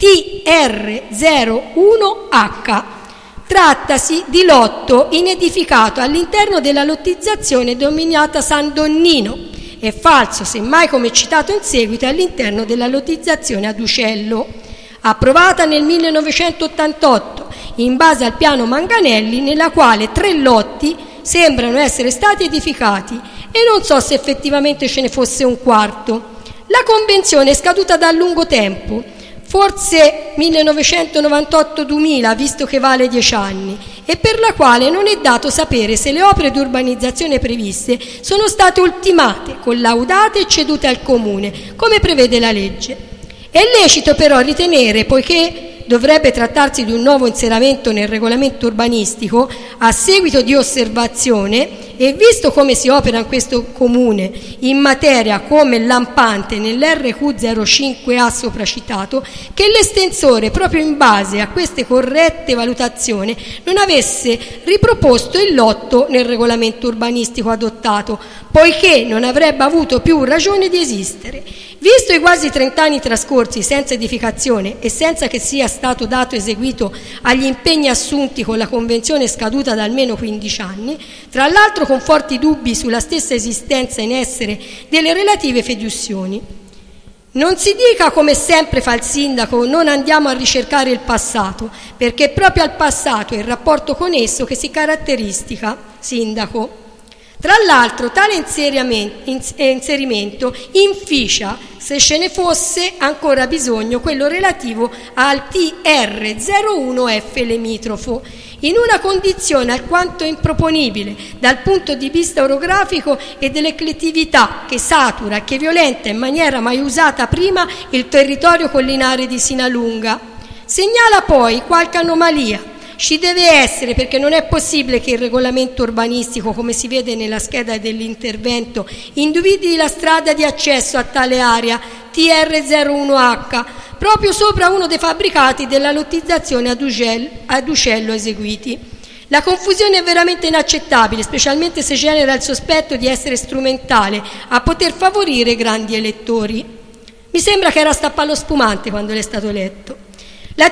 TR01H. Trattasi di lotto inedificato all'interno della lottizzazione denominata San Donnino. È falso, semmai come citato in seguito, all'interno della lottizzazione ad Uccello, approvata nel 1988 in base al piano Manganelli, nella quale 3 lotti sembrano essere stati edificati e non so se effettivamente ce ne fosse un quarto. La convenzione è scaduta da lungo tempo, forse 1998-2000, visto che vale 10 anni, e per la quale non è dato sapere se le opere di urbanizzazione previste sono state ultimate, collaudate e cedute al Comune, come prevede la legge. È lecito però ritenere, poiché dovrebbe trattarsi di un nuovo inserimento nel regolamento urbanistico a seguito di osservazione, e visto come si opera in questo comune in materia come lampante nell'RQ05A sopracitato, che l'estensore, proprio in base a queste corrette valutazioni, non avesse riproposto il lotto nel regolamento urbanistico adottato, poiché non avrebbe avuto più ragione di esistere. Visto i quasi 30 anni trascorsi senza edificazione e senza che sia stato dato eseguito agli impegni assunti con la convenzione scaduta da almeno 15 anni, tra l'altro con forti dubbi sulla stessa esistenza in essere delle relative fiduzioni. Non si dica, come sempre fa il sindaco, non andiamo a ricercare il passato, perché è proprio al passato e il rapporto con esso che si caratteristica, sindaco. Tra l'altro tale inserimento inficia, se ce ne fosse ancora bisogno, quello relativo al TR01F limitrofo, in una condizione alquanto improponibile dal punto di vista orografico e dell'eclettività che satura e che violenta in maniera mai usata prima il territorio collinare di Sinalunga. Segnala poi qualche anomalia, ci deve essere, perché non è possibile che il regolamento urbanistico, come si vede nella scheda dell'intervento, individui la strada di accesso a tale area TR01H proprio sopra uno dei fabbricati della lottizzazione ad uccello eseguiti. La confusione è veramente inaccettabile, specialmente se genera il sospetto di essere strumentale a poter favorire grandi elettori. Mi sembra che era stappallo spumante quando l'è stato letto. La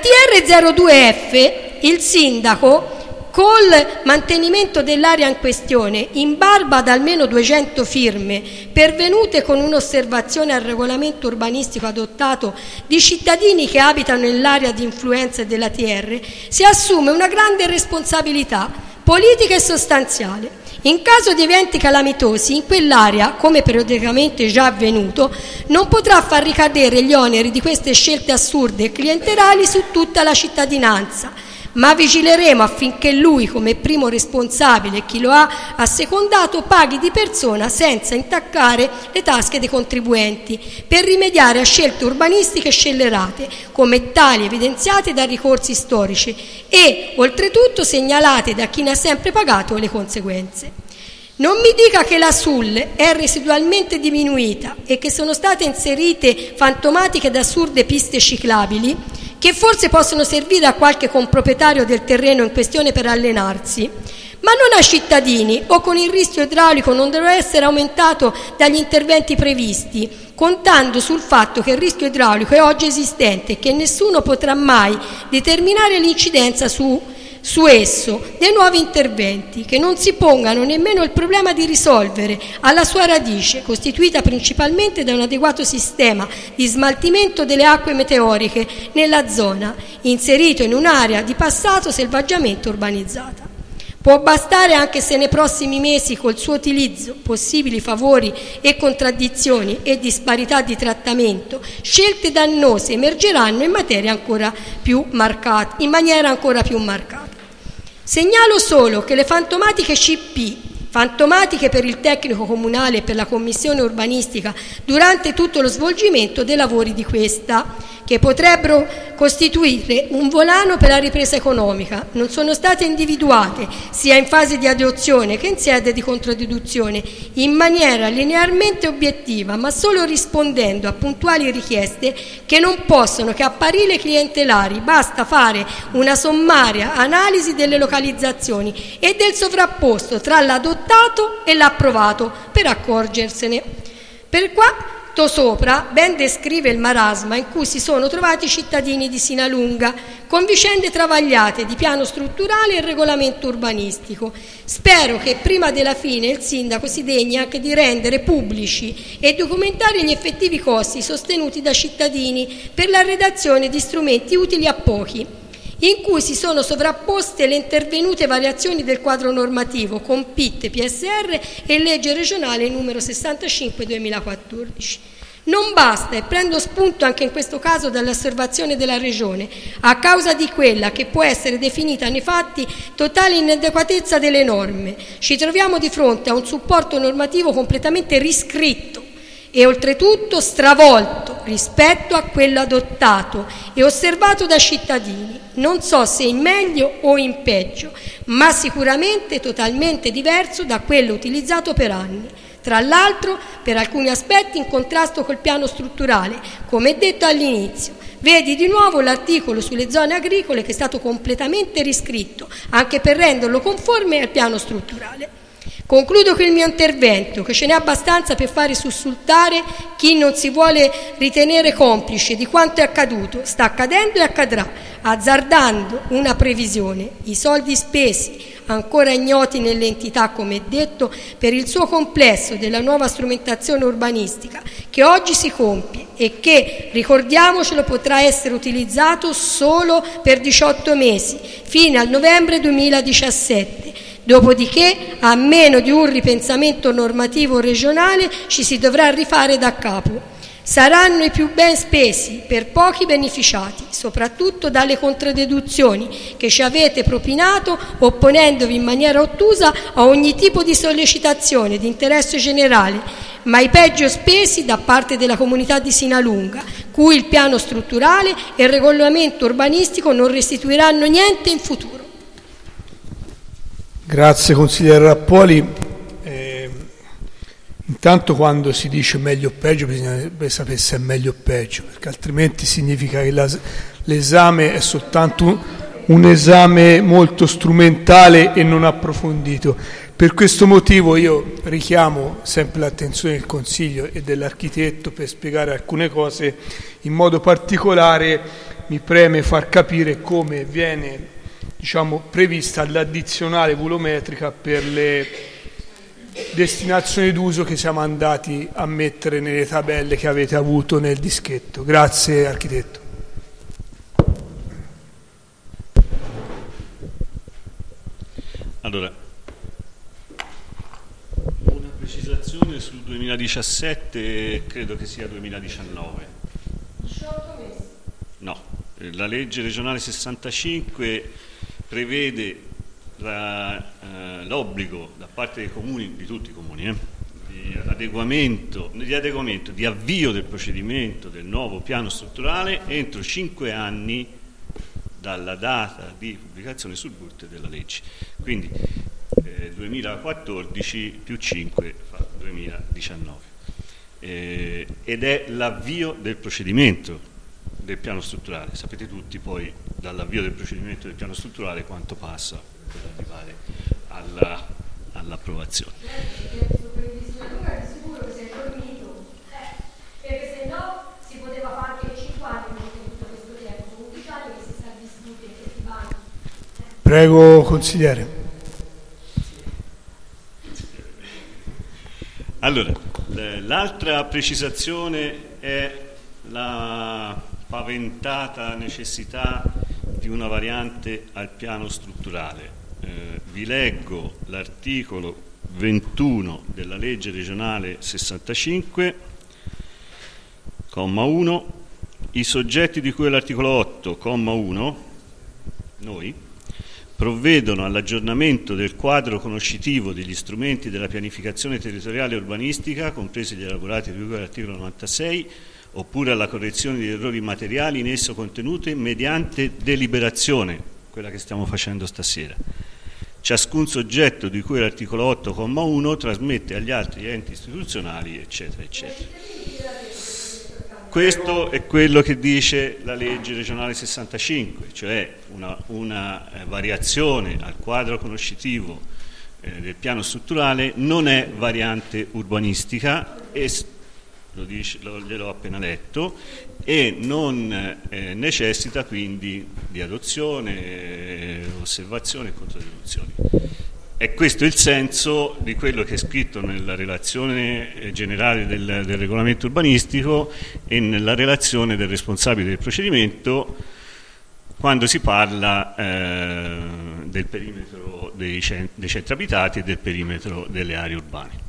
TR02F, il sindaco, col mantenimento dell'area in questione, in barba ad almeno 200 firme pervenute con un'osservazione al regolamento urbanistico adottato di cittadini che abitano nell'area di influenza della TR, si assume una grande responsabilità politica e sostanziale. In caso di eventi calamitosi, in quell'area, come periodicamente già avvenuto, non potrà far ricadere gli oneri di queste scelte assurde e clientelari su tutta la cittadinanza, ma vigileremo affinché lui, come primo responsabile, chi lo ha assecondato, paghi di persona senza intaccare le tasche dei contribuenti, per rimediare a scelte urbanistiche scellerate, come tali evidenziate da ricorsi storici e, oltretutto, segnalate da chi ne ha sempre pagato le conseguenze. Non mi dica che la SUL è residualmente diminuita e che sono state inserite fantomatiche ed assurde piste ciclabili che forse possono servire a qualche comproprietario del terreno in questione per allenarsi, ma non ai cittadini, o con il rischio idraulico non dovrà essere aumentato dagli interventi previsti, contando sul fatto che il rischio idraulico è oggi esistente e che nessuno potrà mai determinare l'incidenza su esso dei nuovi interventi, che non si pongano nemmeno il problema di risolvere alla sua radice, costituita principalmente da un adeguato sistema di smaltimento delle acque meteoriche nella zona, inserito in un'area di passato selvaggiamente urbanizzata. Può bastare anche se nei prossimi mesi, col suo utilizzo, possibili favori e contraddizioni e disparità di trattamento, scelte dannose emergeranno in maniera ancora più marcata. Segnalo solo che le fantomatiche CP, fantomatiche per il tecnico comunale e per la commissione urbanistica durante tutto lo svolgimento dei lavori di questa, che potrebbero costituire un volano per la ripresa economica, non sono state individuate sia in fase di adozione che in sede di controdeduzione in maniera linearmente obiettiva, ma solo rispondendo a puntuali richieste che non possono che apparire clientelari. Basta fare una sommaria analisi delle localizzazioni e del sovrapposto tra l'adottato e l'approvato per accorgersene. Per qua sopra ben descrive il marasma in cui si sono trovati i cittadini di Sinalunga, con vicende travagliate di piano strutturale e regolamento urbanistico. Spero che prima della fine il sindaco si degni anche di rendere pubblici e documentare gli effettivi costi sostenuti da cittadini per la redazione di strumenti utili a pochi, in cui si sono sovrapposte le intervenute variazioni del quadro normativo con PIT, PSR e legge regionale numero 65/2014. Non basta, e prendo spunto anche in questo caso dall'osservazione della Regione, a causa di quella che può essere definita nei fatti totale inadeguatezza delle norme. Ci troviamo di fronte a un supporto normativo completamente riscritto e oltretutto stravolto rispetto a quello adottato e osservato dai cittadini, non so se in meglio o in peggio, ma sicuramente totalmente diverso da quello utilizzato per anni. Tra l'altro, per alcuni aspetti in contrasto col piano strutturale, come detto all'inizio. Vedi di nuovo l'articolo sulle zone agricole che è stato completamente riscritto, anche per renderlo conforme al piano strutturale. Concludo qui il mio intervento, che ce n'è abbastanza per fare sussultare chi non si vuole ritenere complice di quanto è accaduto, sta accadendo e accadrà, azzardando una previsione. I soldi spesi, ancora ignoti nell'entità, come detto, per il suo complesso della nuova strumentazione urbanistica, che oggi si compie e che, ricordiamocelo, potrà essere utilizzato solo per 18 mesi, fino al novembre 2017. Dopodiché, a meno di un ripensamento normativo regionale, ci si dovrà rifare da capo. Saranno i più ben spesi per pochi beneficiati, soprattutto dalle contraddeduzioni che ci avete propinato, opponendovi in maniera ottusa a ogni tipo di sollecitazione di interesse generale, ma i peggio spesi da parte della comunità di Sinalunga, cui il piano strutturale e il regolamento urbanistico non restituiranno niente in futuro. Grazie consigliere Rappoli. Intanto quando si dice meglio o peggio bisogna sapere se è meglio o peggio, perché altrimenti significa che l'esame è soltanto un esame molto strumentale e non approfondito. Per questo motivo io richiamo sempre l'attenzione del Consiglio e dell'architetto per spiegare alcune cose. In modo particolare mi preme far capire come viene, prevista l'addizionale volumetrica per le destinazioni d'uso che siamo andati a mettere nelle tabelle che avete avuto nel dischetto. Grazie architetto. Allora, una precisazione sul 2017, credo che sia 2019. 18 mesi? No, la legge regionale 65 prevede l'obbligo da parte dei comuni, di tutti i comuni, di adeguamento, di avvio del procedimento del nuovo piano strutturale entro 5 anni dalla data di pubblicazione sul BURT della legge. Quindi 2014 più 5 fa 2019. Ed è l'avvio del procedimento del piano strutturale. Sapete tutti poi dall'avvio del procedimento del piano strutturale quanto passa per arrivare all'approvazione. Supervisore, di sicuro che si è dormito, perché se no si poteva fare anche 5 anni con tutto questo tempo, sono 11 anni che si sta discutendo in questi banchi. Prego consigliere. Allora, l'altra precisazione è la paventata necessità di una variante al piano strutturale. Vi leggo l'articolo 21 della legge regionale 65, comma 1, i soggetti di cui all'articolo 8, comma 1, noi, provvedono all'aggiornamento del quadro conoscitivo degli strumenti della pianificazione territoriale e urbanistica, compresi gli elaborati di cui all'articolo 96, oppure alla correzione di errori materiali in esso contenute mediante deliberazione, quella che stiamo facendo stasera. Ciascun soggetto di cui l'articolo 8,1 trasmette agli altri enti istituzionali, eccetera, eccetera. Questo è quello che dice la legge regionale 65, cioè una variazione al quadro conoscitivo del piano strutturale non è variante urbanistica e gliel'ho appena letto, e non necessita quindi di adozione, osservazione e controdeduzioni. È questo il senso di quello che è scritto nella relazione generale del regolamento urbanistico e nella relazione del responsabile del procedimento quando si parla del perimetro dei centri abitati e del perimetro delle aree urbane.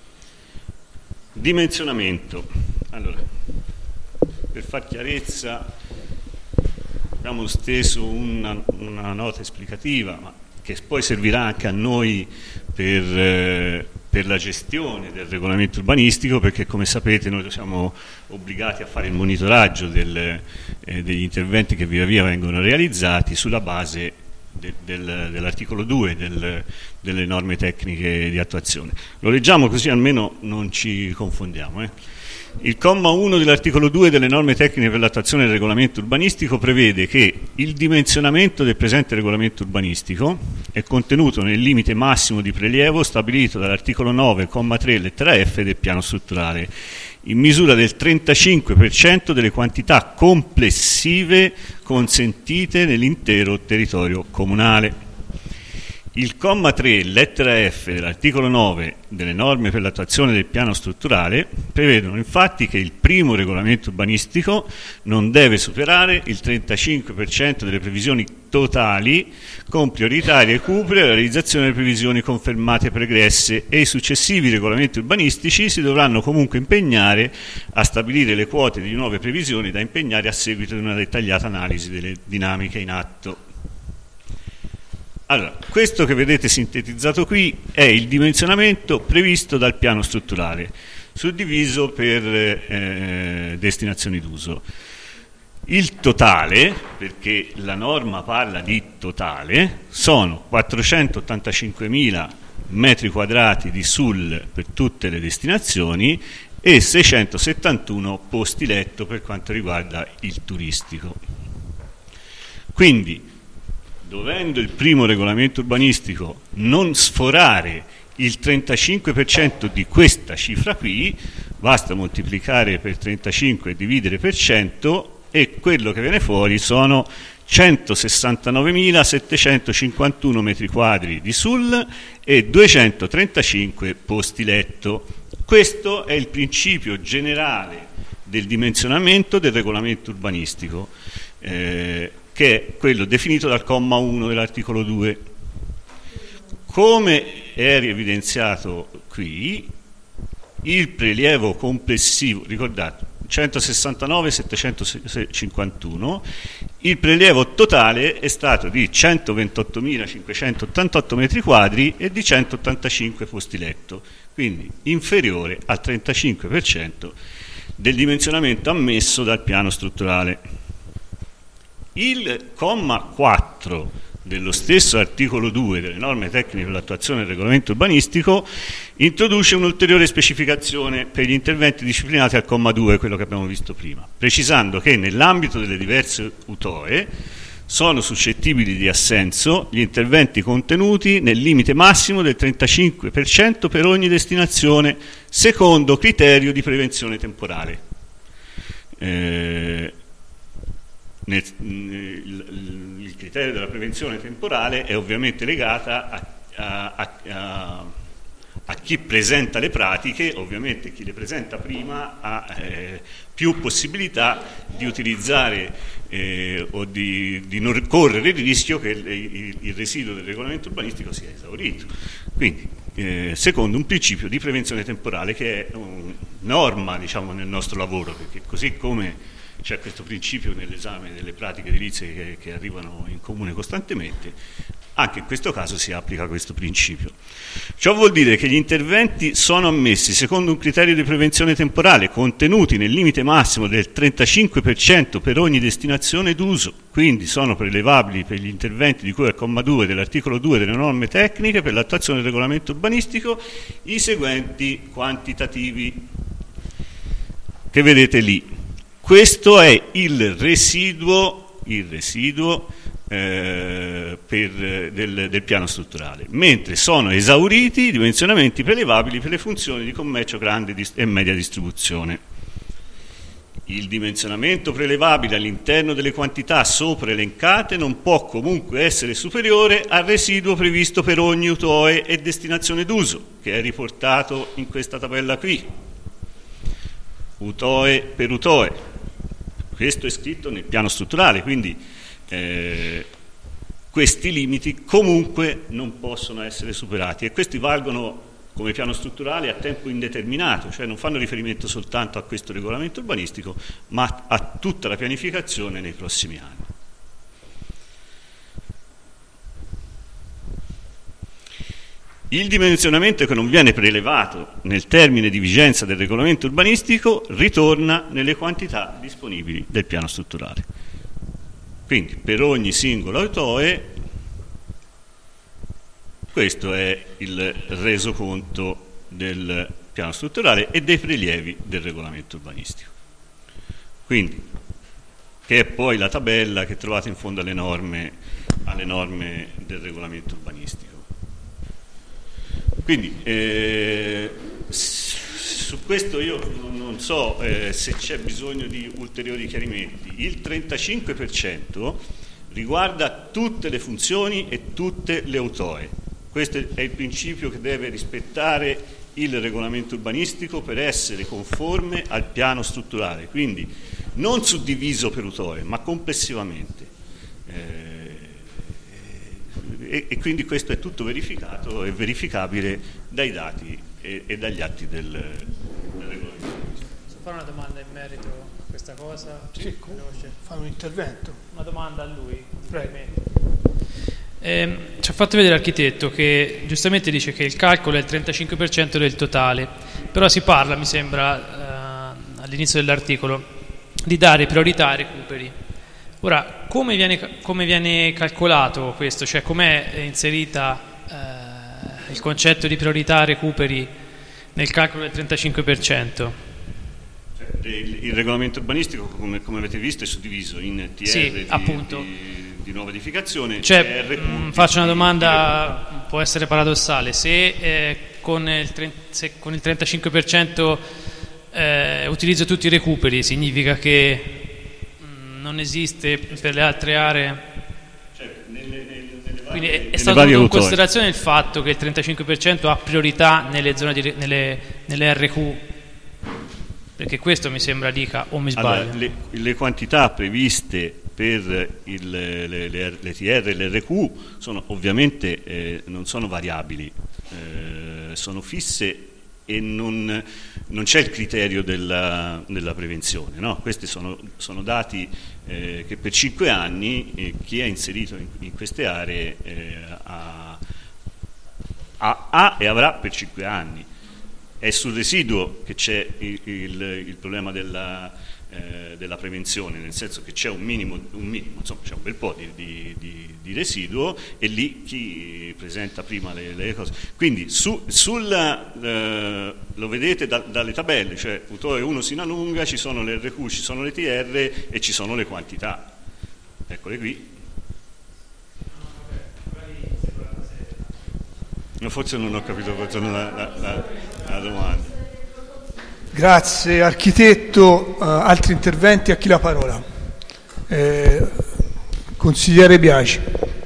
Dimensionamento. Allora, per far chiarezza abbiamo steso una nota esplicativa, ma che poi servirà anche a noi per la gestione del regolamento urbanistico, perché come sapete noi siamo obbligati a fare il monitoraggio degli interventi che via via vengono realizzati sulla base dell'articolo 2 delle norme tecniche di attuazione. Lo leggiamo così almeno non ci confondiamo. Il comma 1 dell'articolo 2 delle norme tecniche per l'attuazione del regolamento urbanistico prevede che il dimensionamento del presente regolamento urbanistico è contenuto nel limite massimo di prelievo stabilito dall'articolo 9, comma 3, lettera F del piano strutturale, in misura del 35% delle quantità complessive consentite nell'intero territorio comunale. Il comma 3, lettera F dell'articolo 9 delle norme per l'attuazione del piano strutturale prevedono infatti che il primo regolamento urbanistico non deve superare il 35% delle previsioni totali con prioritaria recupero alla realizzazione delle previsioni confermate pregresse, e i successivi regolamenti urbanistici si dovranno comunque impegnare a stabilire le quote di nuove previsioni da impegnare a seguito di una dettagliata analisi delle dinamiche in atto. Allora, questo che vedete sintetizzato qui è il dimensionamento previsto dal piano strutturale, suddiviso per destinazioni d'uso. Il totale, perché la norma parla di totale, sono 485.000 metri quadrati di SUL per tutte le destinazioni e 671 posti letto per quanto riguarda il turistico. Quindi, dovendo il primo regolamento urbanistico non sforare il 35% di questa cifra qui, basta moltiplicare per 35 e dividere per 100 e quello che viene fuori sono 169.751 metri quadri di SUL e 235 posti letto. Questo è il principio generale del dimensionamento del regolamento urbanistico, che è quello definito dal comma 1 dell'articolo 2. Come è evidenziato qui, il prelievo complessivo, ricordate, 169.751, il prelievo totale è stato di 128.588 metri quadri e di 185 posti letto, quindi inferiore al 35% del dimensionamento ammesso dal piano strutturale. Il comma 4 dello stesso articolo 2 delle norme tecniche per l'attuazione del regolamento urbanistico introduce un'ulteriore specificazione per gli interventi disciplinati al comma 2, quello che abbiamo visto prima, precisando che nell'ambito delle diverse UTOE sono suscettibili di assenso gli interventi contenuti nel limite massimo del 35% per ogni destinazione, secondo criterio di prevenzione temporale. Il criterio della prevenzione temporale è ovviamente legata a chi presenta le pratiche. Ovviamente chi le presenta prima ha più possibilità di utilizzare o di non correre il rischio che il residuo del regolamento urbanistico sia esaurito. Quindi secondo un principio di prevenzione temporale che è norma, diciamo, nel nostro lavoro, perché così come c'è questo principio nell'esame delle pratiche edilizie che arrivano in comune costantemente, anche in questo caso si applica questo principio. Ciò vuol dire che gli interventi sono ammessi secondo un criterio di prevenzione temporale contenuti nel limite massimo del 35% per ogni destinazione d'uso, quindi sono prelevabili per gli interventi di cui al comma 2 dell'articolo 2 delle norme tecniche per l'attuazione del regolamento urbanistico i seguenti quantitativi che vedete lì. Questo è il residuo del piano strutturale, mentre sono esauriti i dimensionamenti prelevabili per le funzioni di commercio grande e media distribuzione. Il dimensionamento prelevabile all'interno delle quantità sopra elencate non può comunque essere superiore al residuo previsto per ogni UTOE e destinazione d'uso, che è riportato in questa tabella qui. UTOE per UTOE. Questo è scritto nel piano strutturale, quindi questi limiti comunque non possono essere superati e questi valgono come piano strutturale a tempo indeterminato, cioè non fanno riferimento soltanto a questo regolamento urbanistico, ma a tutta la pianificazione nei prossimi anni. Il dimensionamento che non viene prelevato nel termine di vigenza del regolamento urbanistico ritorna nelle quantità disponibili del piano strutturale. Quindi per ogni singolo UTOE questo è il resoconto del piano strutturale e dei prelievi del regolamento urbanistico. Quindi, che è poi la tabella che trovate in fondo alle norme del regolamento urbanistico. Quindi su questo io non so se c'è bisogno di ulteriori chiarimenti. Il 35% riguarda tutte le funzioni e tutte le UTOE. Questo è il principio che deve rispettare il regolamento urbanistico per essere conforme al piano strutturale, quindi non suddiviso per UTOE, ma complessivamente. E quindi questo è tutto verificato e verificabile dai dati e dagli atti del regolamento. Posso fare una domanda in merito a questa cosa? Sì, fare un intervento. Una domanda a lui. Prego. Ci ha fatto vedere l'architetto che giustamente dice che il calcolo è il 35% del totale, però si parla, mi sembra, all'inizio dell'articolo, di dare priorità ai recuperi. Ora, come viene calcolato questo? Cioè, com'è inserita il concetto di priorità ai recuperi nel calcolo del 35%? Il regolamento urbanistico, come avete visto, è suddiviso in TR sì, di nuova edificazione. Cioè, TR faccio una domanda, può essere paradossale, se con il 35% utilizzo tutti i recuperi, significa che non esiste per le altre aree? Cioè, quindi è stato tenuto in considerazione il fatto che il 35% ha priorità nelle zone nelle RQ? Perché questo mi sembra dica, o mi sbaglio? Allora, le quantità previste per le TR e le RQ sono ovviamente non sono variabili, sono fisse e non c'è il criterio della prevenzione, no? Questi sono dati che per 5 anni chi è inserito in queste aree ha e avrà per 5 anni. È sul residuo che c'è il problema della prevenzione, nel senso che c'è un minimo, insomma c'è un bel po' di residuo, e lì chi presenta prima le cose. Quindi lo vedete dalle tabelle, cioè Utore 1 Sinalunga, ci sono le RQ, ci sono le TR e ci sono le quantità. Eccole qui. Forse non ho capito la domanda. Grazie architetto. Altri interventi? A chi la parola? Consigliere Biagi.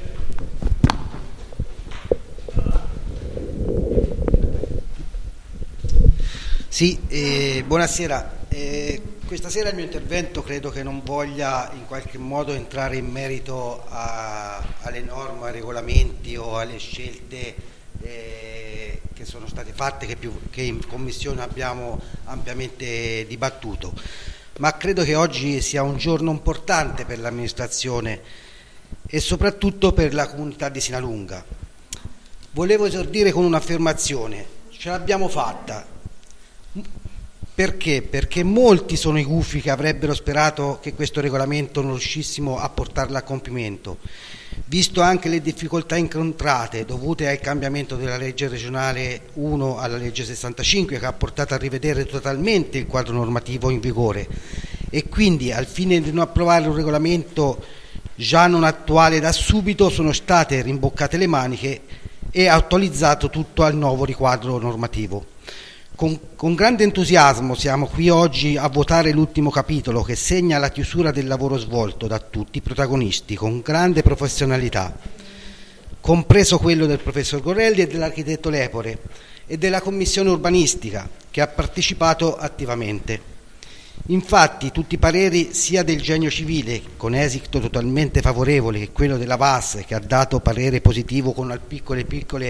Sì, buonasera. Questa sera il mio intervento credo che non voglia in qualche modo entrare in merito alle norme, ai regolamenti o alle scelte che sono state fatte, che in Commissione abbiamo ampiamente dibattuto, ma credo che oggi sia un giorno importante per l'amministrazione e soprattutto per la comunità di Sinalunga. Volevo esordire con un'affermazione: ce l'abbiamo fatta. Perché? Perché molti sono i gufi che avrebbero sperato che questo regolamento non riuscissimo a portarlo a compimento, visto anche le difficoltà incontrate dovute al cambiamento della legge regionale 1 alla legge 65, che ha portato a rivedere totalmente il quadro normativo in vigore, e quindi al fine di non approvare un regolamento già non attuale da subito sono state rimboccate le maniche e attualizzato tutto al nuovo riquadro normativo. Con grande entusiasmo siamo qui oggi a votare l'ultimo capitolo, che segna la chiusura del lavoro svolto da tutti i protagonisti con grande professionalità, compreso quello del professor Gorelli e dell'architetto Lepore e della commissione urbanistica, che ha partecipato attivamente. Infatti tutti i pareri, sia del Genio Civile con esito totalmente favorevole, che quello della VAS, che ha dato parere positivo con piccole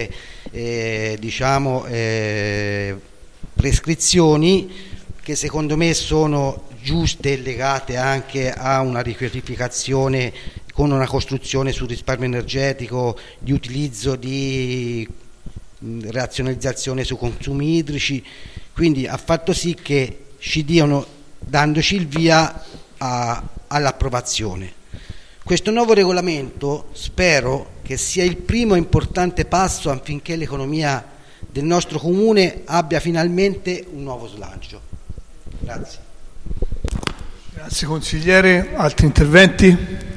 prescrizioni che secondo me sono giuste e legate anche a una riqualificazione con una costruzione sul risparmio energetico, di utilizzo, di razionalizzazione sui consumi idrici, quindi ha fatto sì che ci diano, dandoci il via all'approvazione. Questo nuovo regolamento spero che sia il primo importante passo affinché l'economia del nostro comune abbia finalmente un nuovo slancio. Grazie. Grazie consigliere. Altri interventi?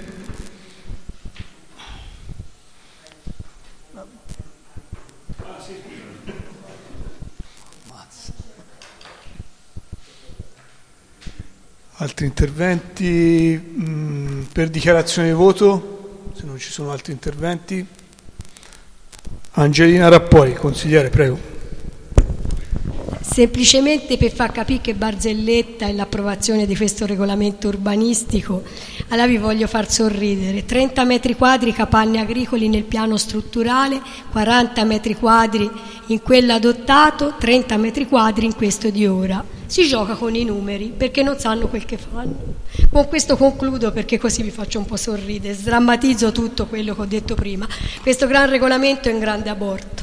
Altri interventi per dichiarazione di voto? Se non ci sono altri interventi. Angelina Rappoi, consigliere, prego. Semplicemente per far capire che barzelletta è l'approvazione di questo regolamento urbanistico, allora vi voglio far sorridere. 30 metri quadri capanne agricoli nel piano strutturale, 40 metri quadri in quello adottato, 30 metri quadri in questo di ora. Si gioca con i numeri perché non sanno quel che fanno. Con questo concludo, perché così vi faccio un po' sorridere, sdrammatizzo tutto quello che ho detto prima. Questo gran regolamento è un grande aborto.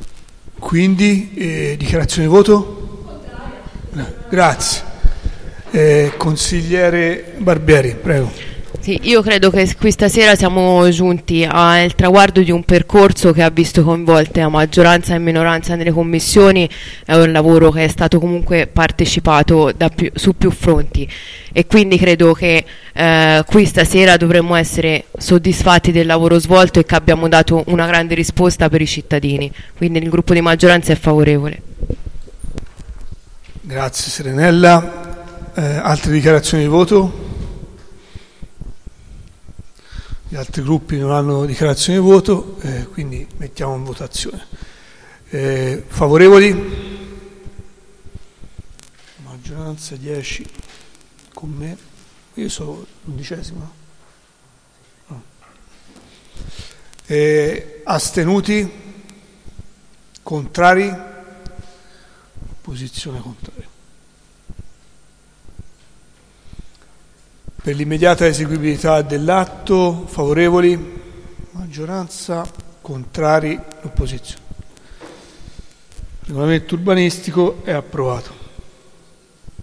Quindi dichiarazione di voto? Grazie. Consigliere Barbieri, prego. Sì, io credo che qui stasera siamo giunti al traguardo di un percorso che ha visto coinvolte la maggioranza e minoranza nelle commissioni. È un lavoro che è stato comunque partecipato su più fronti, e quindi credo che qui stasera dovremmo essere soddisfatti del lavoro svolto e che abbiamo dato una grande risposta per i cittadini, quindi il gruppo di maggioranza è favorevole. Grazie Serenella. Altre dichiarazioni di voto? Gli altri gruppi non hanno dichiarazione di voto, quindi mettiamo in votazione. Favorevoli? Maggioranza 10 con me. Io sono l'11°. No. Astenuti? Contrari? Posizione contraria. Per l'immediata eseguibilità dell'atto, favorevoli? Maggioranza, contrari, opposizione. Il regolamento urbanistico è approvato.